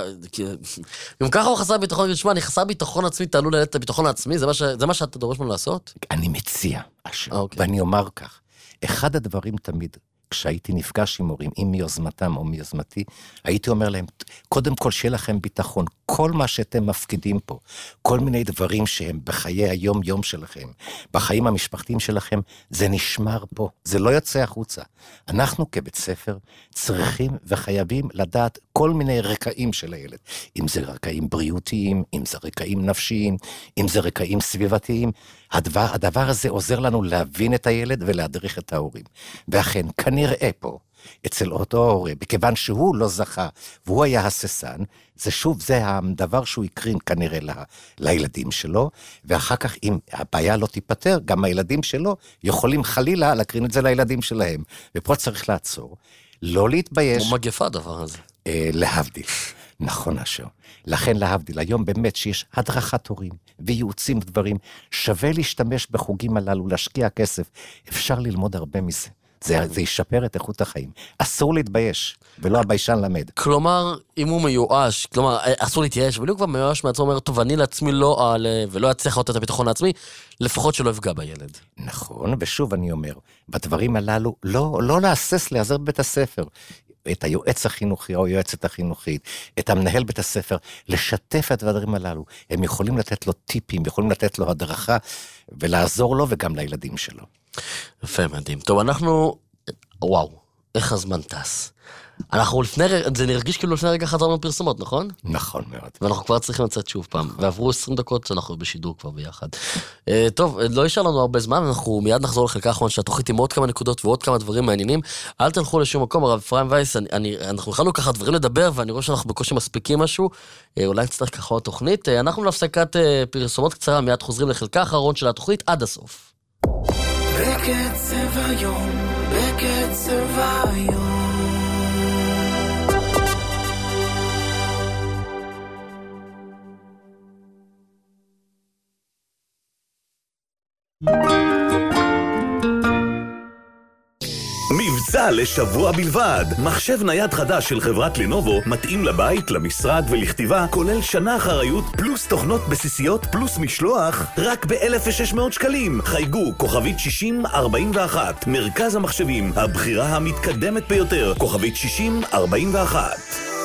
גם ככה הוא חסר ביטחון, תשמע, אני חסר ביטחון עצמי, תעלו לילד את הביטחון העצמי, זה מה, ש... זה מה שאתה דורש לנו לעשות? אני מציע, אשר, אוקיי. ואני אומר כך, אחד הדברים תמיד, כשהייתי נפגש עם הורים, אם מיוזמתם או מיוזמתי, הייתי אומר להם, קודם כל שיהיה לכם ביטחון, כל מה שאתם מפקידים פה, כל מיני דברים שהם בחיי היום-יום שלכם, בחיים המשפחתיים שלכם, זה נשמר פה, זה לא יוצא החוצה. אנחנו כבית ספר צריכים וחייבים לדעת כל מיני רקעים של הילד, אם זה רקעים בריאותיים, אם זה רקעים נפשיים, אם זה רקעים סביבתיים, הדבר, הדבר הזה עוזר לנו להבין את הילד ולהדריך את ההורים. ואכן, כנראה פה, אצל אותו הורה, בכיוון שהוא לא זכה, והוא היה הססן, זה שוב, זה הדבר שהוא יקרין כנראה ל, לילדים שלו, ואחר כך אם הבעיה לא תיפטר, גם הילדים שלו יכולים חלילה להקרין את זה לילדים שלהם. ופה צריך לעצור, לא להתבייש. הוא מגפה הדבר הזה. אה, להבדיל. נכון אשר. לכן להבדיל, היום באמת שיש הדרכת הורים וייעוצים דברים, שווה להשתמש בחוגים הללו, להשקיע כסף, אפשר ללמוד הרבה מזה. זה, זה ישפר את איכות החיים. אסור להתבייש, ולא הביישן למד. כלומר, אם הוא מיואש, כלומר, אסור להתייאש, אבל הוא כבר מיואש מעצמו, אומר, טוב, אני לעצמי לא אעלה, ולא יצליח לתת את הביטחון לעצמי, לפחות שלא יפגע בילד. נכון, ושוב אני אומר, בדברים הללו, לא, לא להסס להיעזר בבית הספר. את היועץ החינוכי או היועצת החינוכית, את המנהל בית הספר, לשתף את הדברים הללו. הם יכולים לתת לו טיפים, יכולים לתת לו הדרכה, ולעזור לו וגם לילדים שלו. יפה, מדהים. טוב, אנחנו... וואו, איך הזמן טס. אנחנו לפני רגע, זה נרגיש כאילו לפני רגע חזרנו פרסומות, נכון? נכון מאוד. ואנחנו כבר צריכים לצאת שוב פעם, ועברו עשרים דקות שאנחנו בשידור כבר ביחד. טוב, לא יישאר לנו הרבה זמן, אנחנו מיד נחזור לחלקה האחרון שהתוכנית עם עוד כמה נקודות ועוד כמה דברים מעניינים. אל תלכו לשום מקום, הרב אפרים וייס, אנחנו יכולנו ככה דברים לדבר, ואני רואה שאנחנו בקושי מספיקים משהו, אולי נצטרך ככה עוד תוכנית. אנחנו להפסקת פרסומות קצרה, מיד חוזרים לחלקה האחרון של התוכנית עד הסוף. בקצב היום, בקצב היום. מבצע לשבוע בלבד. מחשב נייד חדש של חברת לנובו מתאים לבית, למשרד ולכתיבה, כולל שנה אחריות פלוס תוכנות בסיסיות פלוס משלוח, רק ב-אלף ושש מאות שקלים. חייגו כוכבית שישים ארבעים ואחת, מרכז המחשבים, הבחירה המתקדמת ביותר, כוכבית שישים ארבעים ואחת.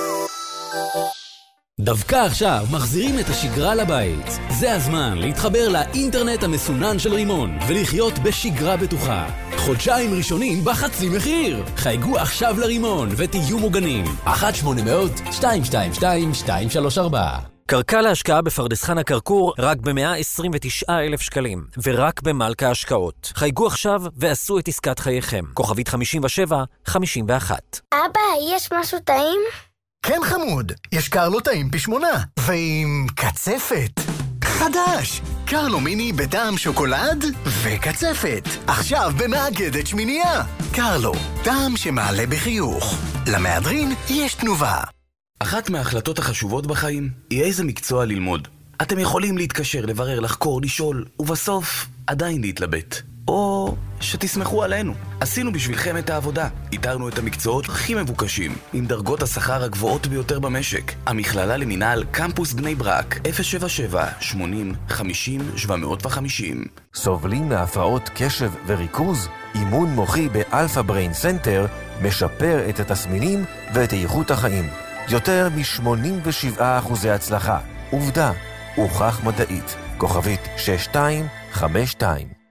דווקא עכשיו מחזירים את השגרה לבית. זה הזמן להתחבר לאינטרנט המסונן של רימון ולחיות בשגרה בטוחה. חודשיים ראשונים בחצי מחיר. חייגו עכשיו לרימון ותהיו מוגנים. אחת שמונה מאות שתיים שתיים שתיים שתיים שלוש ארבע. קרקע להשקעה בפרדס חנה כרכור רק ב-מאה עשרים ותשעה אלף שקלים, ורק במלכה ההשקעות. חייגו עכשיו ועשו את עסקת חייכם. כוכבית חמישים ושבע חמישים ואחת. אבא, יש משהו טעים? כן חמוד, יש קרלו טעים פי שמונה, ועם קצפת. חדש, קרלו מיני בטעם שוקולד וקצפת. עכשיו במאגדת שמינייה. קרלו, טעם שמעלה בחיוך. למהדרין יש תנובה. אחת מההחלטות החשובות בחיים היא איזה מקצוע ללמוד. אתם יכולים להתקשר, לברר, לחקור, לשאול, ובסוף עדיין להתלבט. או שתסמכו עלינו. עשינו בשבילכם את העבודה. איתרנו את המקצועות הכי מבוקשים, עם דרגות השכר הגבוהות ביותר במשק. המכללה למינהל קמפוס בני ברק, אפס שבע שבע שמונים חמישים שבע מאות וחמישים. סובלים מהפרעות קשב וריכוז? אימון מוחי באלפא בריין סנטר משפר את התסמינים ואת איכות החיים. יותר מ-שמונים ושבעה אחוזי הצלחה. עובדה, הוכח מדעית. כוכבית שש שתיים חמש שתיים.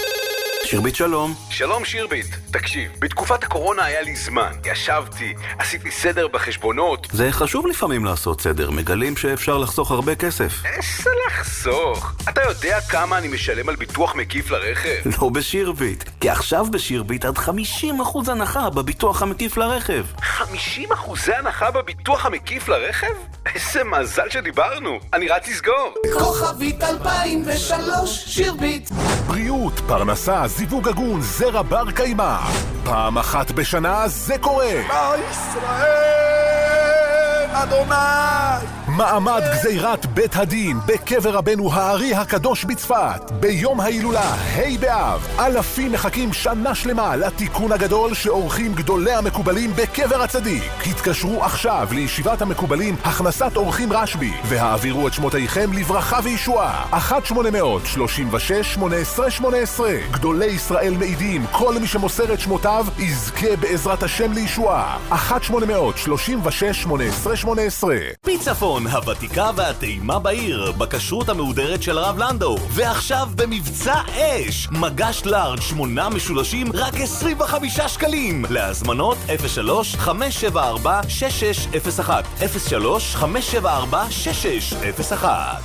שירבית שלום. שלום שירבית, תקשיב, בתקופת הקורונה היה לי זמן. ישבתי, עשיתי סדר בחשבונות. זה חשוב לפעמים לעשות סדר, מגלים שאפשר לחסוך הרבה כסף. איזה לחסוך? אתה יודע כמה אני משלם על ביטוח מקיף לרכב? לא בשירבית, כי עכשיו בשירבית עד חמישים אחוז הנחה בביטוח המקיף לרכב. חמישים אחוז הנחה בביטוח המקיף לרכב? איזה מזל שדיברנו, אני רץ לסגור. כוכבית אלפיים ושלוש שירבית. בריאות, פרנסה, זיווג הגון, זרע בר קיימא. פעם אחת בשנה זה קורה. מה ישראל, אדוני? מעמד גזירת בית הדין בקבר רבנו הארי הקדוש בצפת. ביום ההילולה, ה' באב, אלפים מחכים שנה שלמה לתיקון הגדול שעורכים גדולי המקובלים בקבר הצדיק. התקשרו עכשיו לישיבת המקובלים הכנסת אורחים רשב"י, והעבירו את שמותיכם לברכה וישועה. אחת שמונה מאות שלושים ושש שמונה עשרה שמונה עשרה. גדולי ישראל מעידים, כל מי שמוסר את שמותיו יזכה בעזרת השם לישועה. אחת שמונה מאות שלושים ושש שמונה עשרה שמונה עשרה. פיצפון, הוותיקה והטעימה בעיר, בכשרות המהודרת של הרב לנדו. ועכשיו במבצע אש, מגש לארג' שמונה משולשים רק עשרים וחמישה שקלים. להזמנות אפס שלוש חמש שבע ארבע שש שש אפס אחת אפס שלוש חמש שבע ארבע שש שש אפס אחת.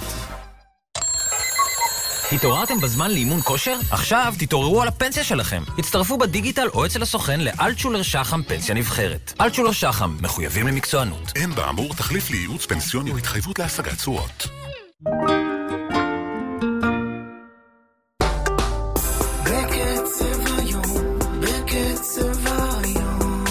התעוררתם בזמן לאימון כושר? עכשיו תתעוררו על הפנסיה שלכם. הצטרפו בדיגיטל או אצל הסוכן לאלטשולר שחם פנסיה נבחרת. אלטשולר שחם, מחויבים למקצוענות. אין באמור תחליף לייעוץ פנסיוני או התחייבות להשגת תשואות. בקצב היום, בקצב היום.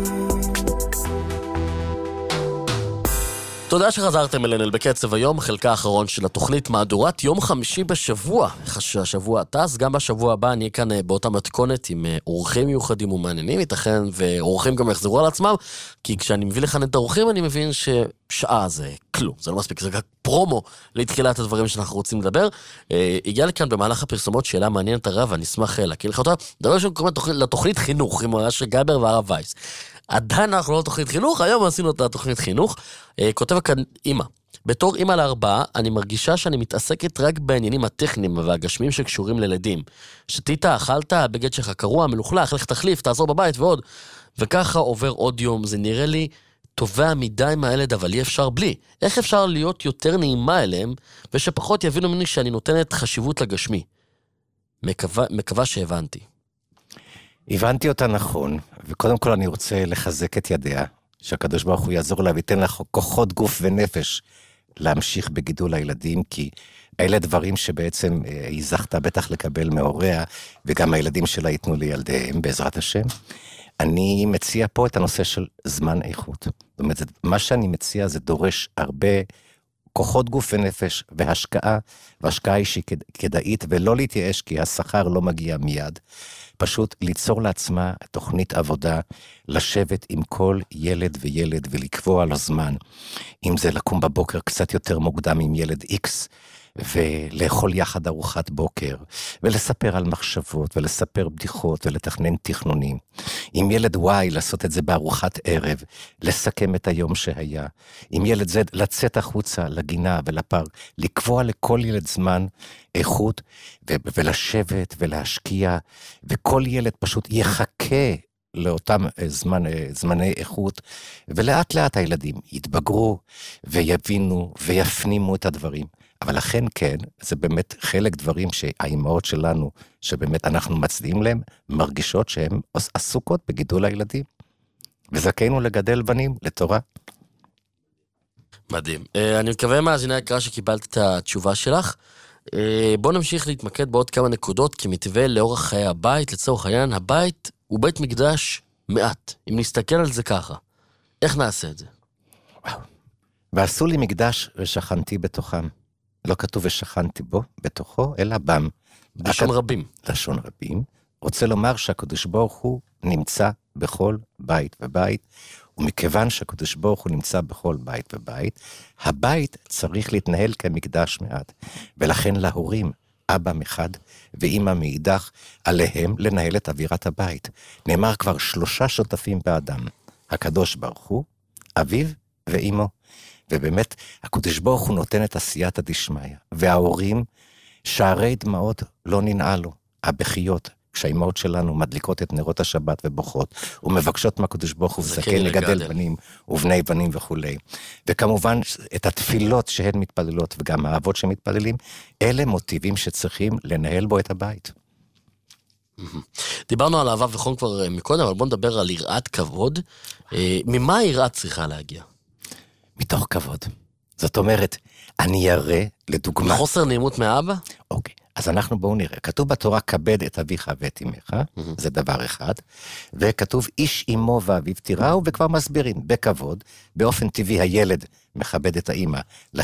תודה שחזרתם אלינו בקצב היום, חלקה האחרון של התוכנית מהדורת יום חמישי בשבוע. השבוע טס, גם בשבוע הבא אני כאן באותה מתכונת עם אורחים מיוחדים ומעניינים, ייתכן ואורחים גם יחזרו על עצמם, כי כשאני מביא לכאן את האורחים אני מבין ששעה זה כלום, זה לא מספיק, זה רק פרומו לתחילת הדברים שאנחנו רוצים לדבר. הגיע לכאן במהלך הפרסומות שאלה מעניינת הרב, ואני אשמח להכיר לך אותה. דבר ראשון קוראים לתוכנית חינוך, עם הרש גבר והרב וייס. עדיין אנחנו לא תוכנית חינוך, היום עשינו את התוכנית חינוך. כותב כאן אמא, בתור אמא לארבעה, אני מרגישה שאני מתעסקת רק בעניינים הטכניים והגשמים שקשורים לילדים. שתית, אכלת, הבגד שלך קרוע, מלוכלך, לך תחליף, תעזור בבית ועוד. וככה עובר עוד יום, זה נראה לי טובה מדי עם הילד, אבל אי אפשר בלי. איך אפשר להיות יותר נעימה אליהם, ושפחות יבינו ממני שאני נותנת חשיבות לגשמי? מקווה, מקווה שהבנתי. הבנתי אותה נכון, וקודם כל אני רוצה לחזק את ידיה, שהקדוש ברוך הוא יעזור לה ויתן לה כוחות גוף ונפש להמשיך בגידול הילדים, כי אלה דברים שבעצם היא זכתה בטח לקבל מהוריה, וגם הילדים שלה ייתנו לילדיהם בעזרת השם. אני מציע פה את הנושא של זמן איכות. זאת אומרת, מה שאני מציע זה דורש הרבה כוחות גוף ונפש והשקעה, והשקעה היא שהיא כדאית, ולא להתייאש כי השכר לא מגיע מיד. פשוט ליצור לעצמה תוכנית עבודה, לשבת עם כל ילד וילד ולקבוע לו זמן. אם זה לקום בבוקר קצת יותר מוקדם עם ילד X, ולאכול יחד ארוחת בוקר, ולספר על מחשבות, ולספר בדיחות, ולתכנן תכנונים. עם ילד Y, לעשות את זה בארוחת ערב, לסכם את היום שהיה. עם ילד Z, לצאת החוצה לגינה ולפארק, לקבוע לכל ילד זמן איכות, ו- ולשבת ולהשקיע, וכל ילד פשוט יחכה לאותם זמן, זמני איכות, ולאט לאט הילדים יתבגרו, ויבינו, ויפנימו את הדברים. אבל לכן כן, זה באמת חלק דברים שהאימהות שלנו, שבאמת אנחנו מצדיעים להם, מרגישות שהן עסוקות בגידול הילדים. וזכינו לגדל בנים לתורה. מדהים. אני מקווה מאזיני היקרה שקיבלת את התשובה שלך. בואו נמשיך להתמקד בעוד כמה נקודות, כי מתווה לאורך חיי הבית, לצורך העניין, הבית הוא בית מקדש מעט. אם נסתכל על זה ככה, איך נעשה את זה? וואו. ועשו לי מקדש ושכנתי בתוכם. לא כתוב ושכנתי בו, בתוכו, אלא בם. לשון הכ... רבים. לשון רבים. רוצה לומר שהקדוש ברוך הוא נמצא בכל בית ובית, ומכיוון שהקדוש ברוך הוא נמצא בכל בית ובית, הבית צריך להתנהל כמקדש מעט. ולכן להורים, אבא מחד ואמא מאידך, עליהם לנהל את אווירת הבית. נאמר כבר שלושה שותפים באדם, הקדוש ברוך הוא, אביו ואמו. ובאמת, הקדוש ברוך הוא נותן את עשיית הדשמיא, וההורים, שערי דמעות לא ננעלו, הבכיות, כשהאימהות שלנו מדליקות את נרות השבת ובוכות, ומבקשות מהקדוש ברוך הוא זקן לגדל בנים ובני בנים וכו'. וכמובן, את התפילות שהן מתפללות, וגם האבות שמתפללים, אלה מוטיבים שצריכים לנהל בו את הבית. דיברנו על אהבה וחום כבר מקודם, אבל בואו נדבר על יראת כבוד. ממה היראת צריכה להגיע? מתוך כבוד. זאת אומרת, אני ירא, לדוגמה... חוסר נעימות מאבא? אוקיי, אז אנחנו בואו נראה. כתוב בתורה, כבד את אביך ואת אמך, mm-hmm. זה דבר אחד, וכתוב, איש אמו ואביו תיראו, וכבר מסבירים, בכבוד, באופן טבעי הילד מכבד את האמא, לכן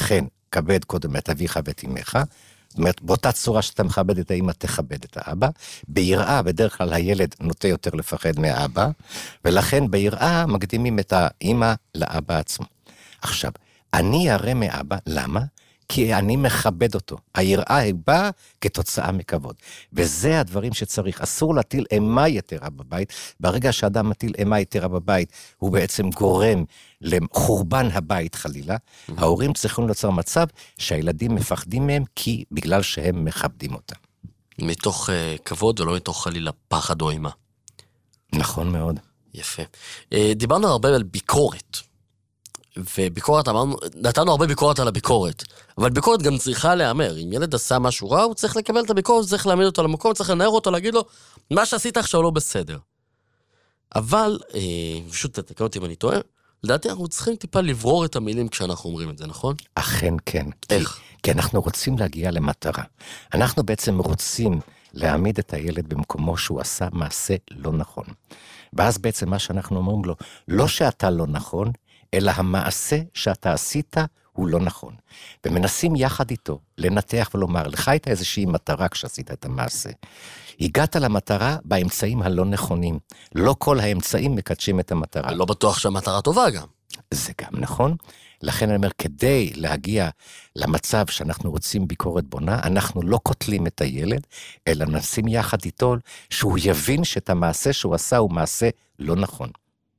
כבד קודם את אביך ואת אמך, זאת אומרת, באותה צורה שאתה מכבד את האמא, תכבד את האבא. ביראה, בדרך כלל הילד נוטה יותר לפחד מהאבא, ולכן ביראה מקדימים את האמא לאבא עצמו. עכשיו, אני ירא מאבא, למה? כי אני מכבד אותו. היראה היא באה כתוצאה מכבוד. וזה הדברים שצריך. אסור להטיל אימה יתרה בבית. ברגע שאדם מטיל אימה יתרה בבית, הוא בעצם גורם לחורבן הבית חלילה. ההורים צריכים ליצור מצב שהילדים מפחדים מהם, כי בגלל שהם מכבדים אותם. מתוך uh, כבוד ולא מתוך חלילה פחד או אימה. נכון מאוד. יפה. Uh, דיברנו הרבה על ביקורת. וביקורת, אמרנו, נתנו הרבה ביקורת על הביקורת, אבל ביקורת גם צריכה להיאמר. אם ילד עשה משהו רע, הוא צריך לקבל את הביקורת, הוא צריך להעמיד אותו למקום, צריך לנער אותו, להגיד לו, מה שעשית עכשיו לא בסדר. אבל, אה, פשוט תתקן אותי אם אני טועה, לדעתי אנחנו צריכים טיפה לברור את המילים כשאנחנו אומרים את זה, נכון? אכן כן. איך? כי, כי אנחנו רוצים להגיע למטרה. אנחנו בעצם רוצים להעמיד את הילד במקומו שהוא עשה מעשה לא נכון. ואז בעצם מה שאנחנו אומרים לו, לא שאתה לא נכון, אלא המעשה שאתה עשית הוא לא נכון. ומנסים יחד איתו לנתח ולומר, לך הייתה איזושהי מטרה כשעשית את המעשה. הגעת למטרה באמצעים הלא נכונים. לא כל האמצעים מקדשים את המטרה. לא בטוח שהמטרה טובה גם. זה גם נכון. לכן אני אומר, כדי להגיע למצב שאנחנו רוצים ביקורת בונה, אנחנו לא קוטלים את הילד, אלא נשים יחד איתו שהוא יבין שאת המעשה שהוא עשה הוא מעשה לא נכון.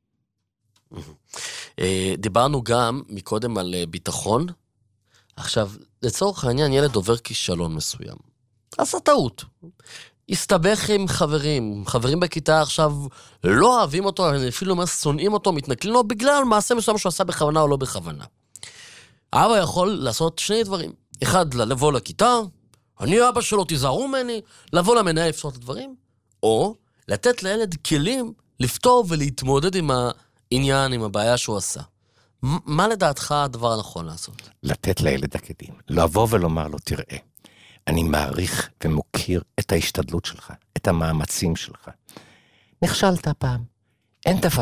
דיברנו גם מקודם על ביטחון. עכשיו, לצורך העניין, ילד עובר כישלון מסוים. עשה טעות. הסתבך עם חברים. חברים בכיתה עכשיו לא אוהבים אותו, אפילו מה שונאים אותו, מתנכלים לו, בגלל מעשה מסוים שהוא עשה בכוונה או לא בכוונה. אבא יכול לעשות שני דברים. אחד, לבוא לכיתה, אני אבא שלו, תיזהרו ממני, לבוא למנהל לפתור את הדברים, או לתת לילד כלים לפתור ולהתמודד עם ה... עניין עם הבעיה שהוא עשה. מה לדעתך הדבר הנכון לעשות? לתת לילד הכלים. לבוא ולומר לו, תראה, אני מעריך ומוקיר את ההשתדלות שלך, את המאמצים שלך. נכשלת פעם, אין דבר.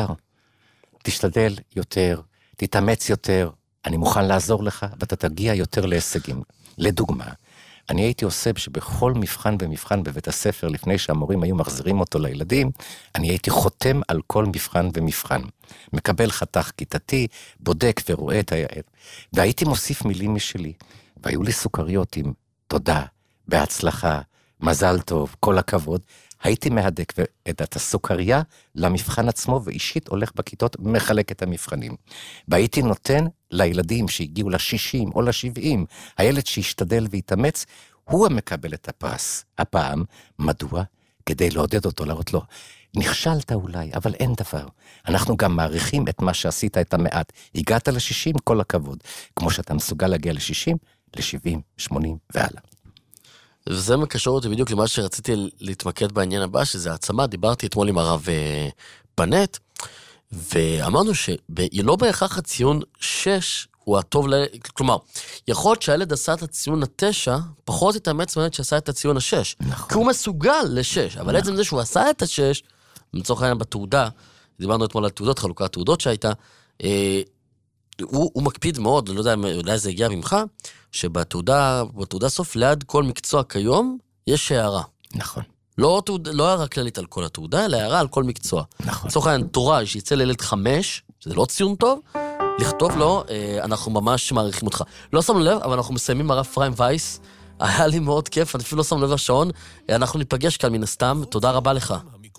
תשתדל יותר, תתאמץ יותר, אני מוכן לעזור לך, ואתה תגיע יותר להישגים. לדוגמה, אני הייתי עושה שבכל מבחן ומבחן בבית הספר, לפני שהמורים היו מחזירים אותו לילדים, אני הייתי חותם על כל מבחן ומבחן. מקבל חתך כיתתי, בודק ורואה את הילד. והייתי מוסיף מילים משלי. והיו לי סוכריות עם תודה, בהצלחה, מזל טוב, כל הכבוד. הייתי מהדק את הסוכריה למבחן עצמו, ואישית הולך בכיתות ומחלק את המבחנים. והייתי נותן לילדים שהגיעו ל-שישים או ל-שבעים, הילד שהשתדל והתאמץ, הוא המקבל את הפרס. הפעם, מדוע? כדי לעודד אותו, להראות לו, נכשלת אולי, אבל אין דבר. אנחנו גם מעריכים את מה שעשית את המעט. הגעת ל-שישים, כל הכבוד. כמו שאתה מסוגל להגיע ל-שישים, ל-שבעים, שמונים והלאה. וזה מקשר אותי בדיוק למה שרציתי להתמקד בעניין הבא, שזה העצמה. דיברתי אתמול עם הרב פנט, ואמרנו שלא בהכרח הציון שש הוא הטוב, ל... כלומר, יכול להיות שהילד עשה את הציון התשע, פחות התאמץ מהילד שעשה את הציון השש. נכון. כי הוא מסוגל לשש, אבל עצם זה שהוא עשה את השש, מצורך העניין בתעודה, דיברנו אתמול על תעודות, חלוקת תעודות שהייתה, אה, הוא, הוא מקפיד מאוד, לא יודע, אולי זה הגיע ממך, שבתעודה, בתעודה סוף, ליד כל מקצוע כיום, יש הערה. נכון. לא, תעוד, לא הערה כללית על כל התעודה, אלא הערה על כל מקצוע. נכון. מצורך העניין, תורה, שיצא לילד חמש, שזה לא ציון טוב, לכתוב לו, אנחנו ממש מעריכים אותך. לא שמנו לב, אבל אנחנו מסיימים הרב פריים וייס, היה לי מאוד כיף, אני אפילו לא שם לב לשעון, אנחנו ניפגש כאן מן הסתם, תודה רבה לך.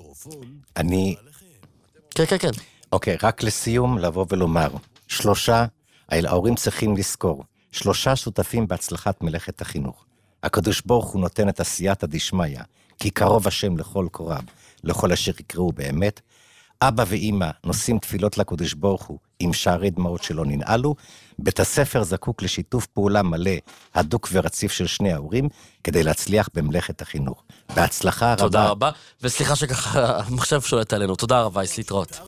אני... כן, כן, כן. אוקיי, רק לסיום לבוא ולומר, שלושה, ההורים צריכים לזכור, שלושה שותפים בהצלחת מלאכת החינוך. הקדוש ברוך הוא נותן את עשיית הדשמיא, כי קרוב השם לכל קורב, לכל אשר יקראו באמת. אבא ואמא נושאים תפילות לקדוש ברוך הוא, עם שערי דמעות שלא ננעלו. בית הספר זקוק לשיתוף פעולה מלא, הדוק ורציף של שני ההורים, כדי להצליח במלאכת החינוך. בהצלחה רבה. תודה רבה, וסליחה שככה המחשב שולט עלינו. תודה רבה, להתראות.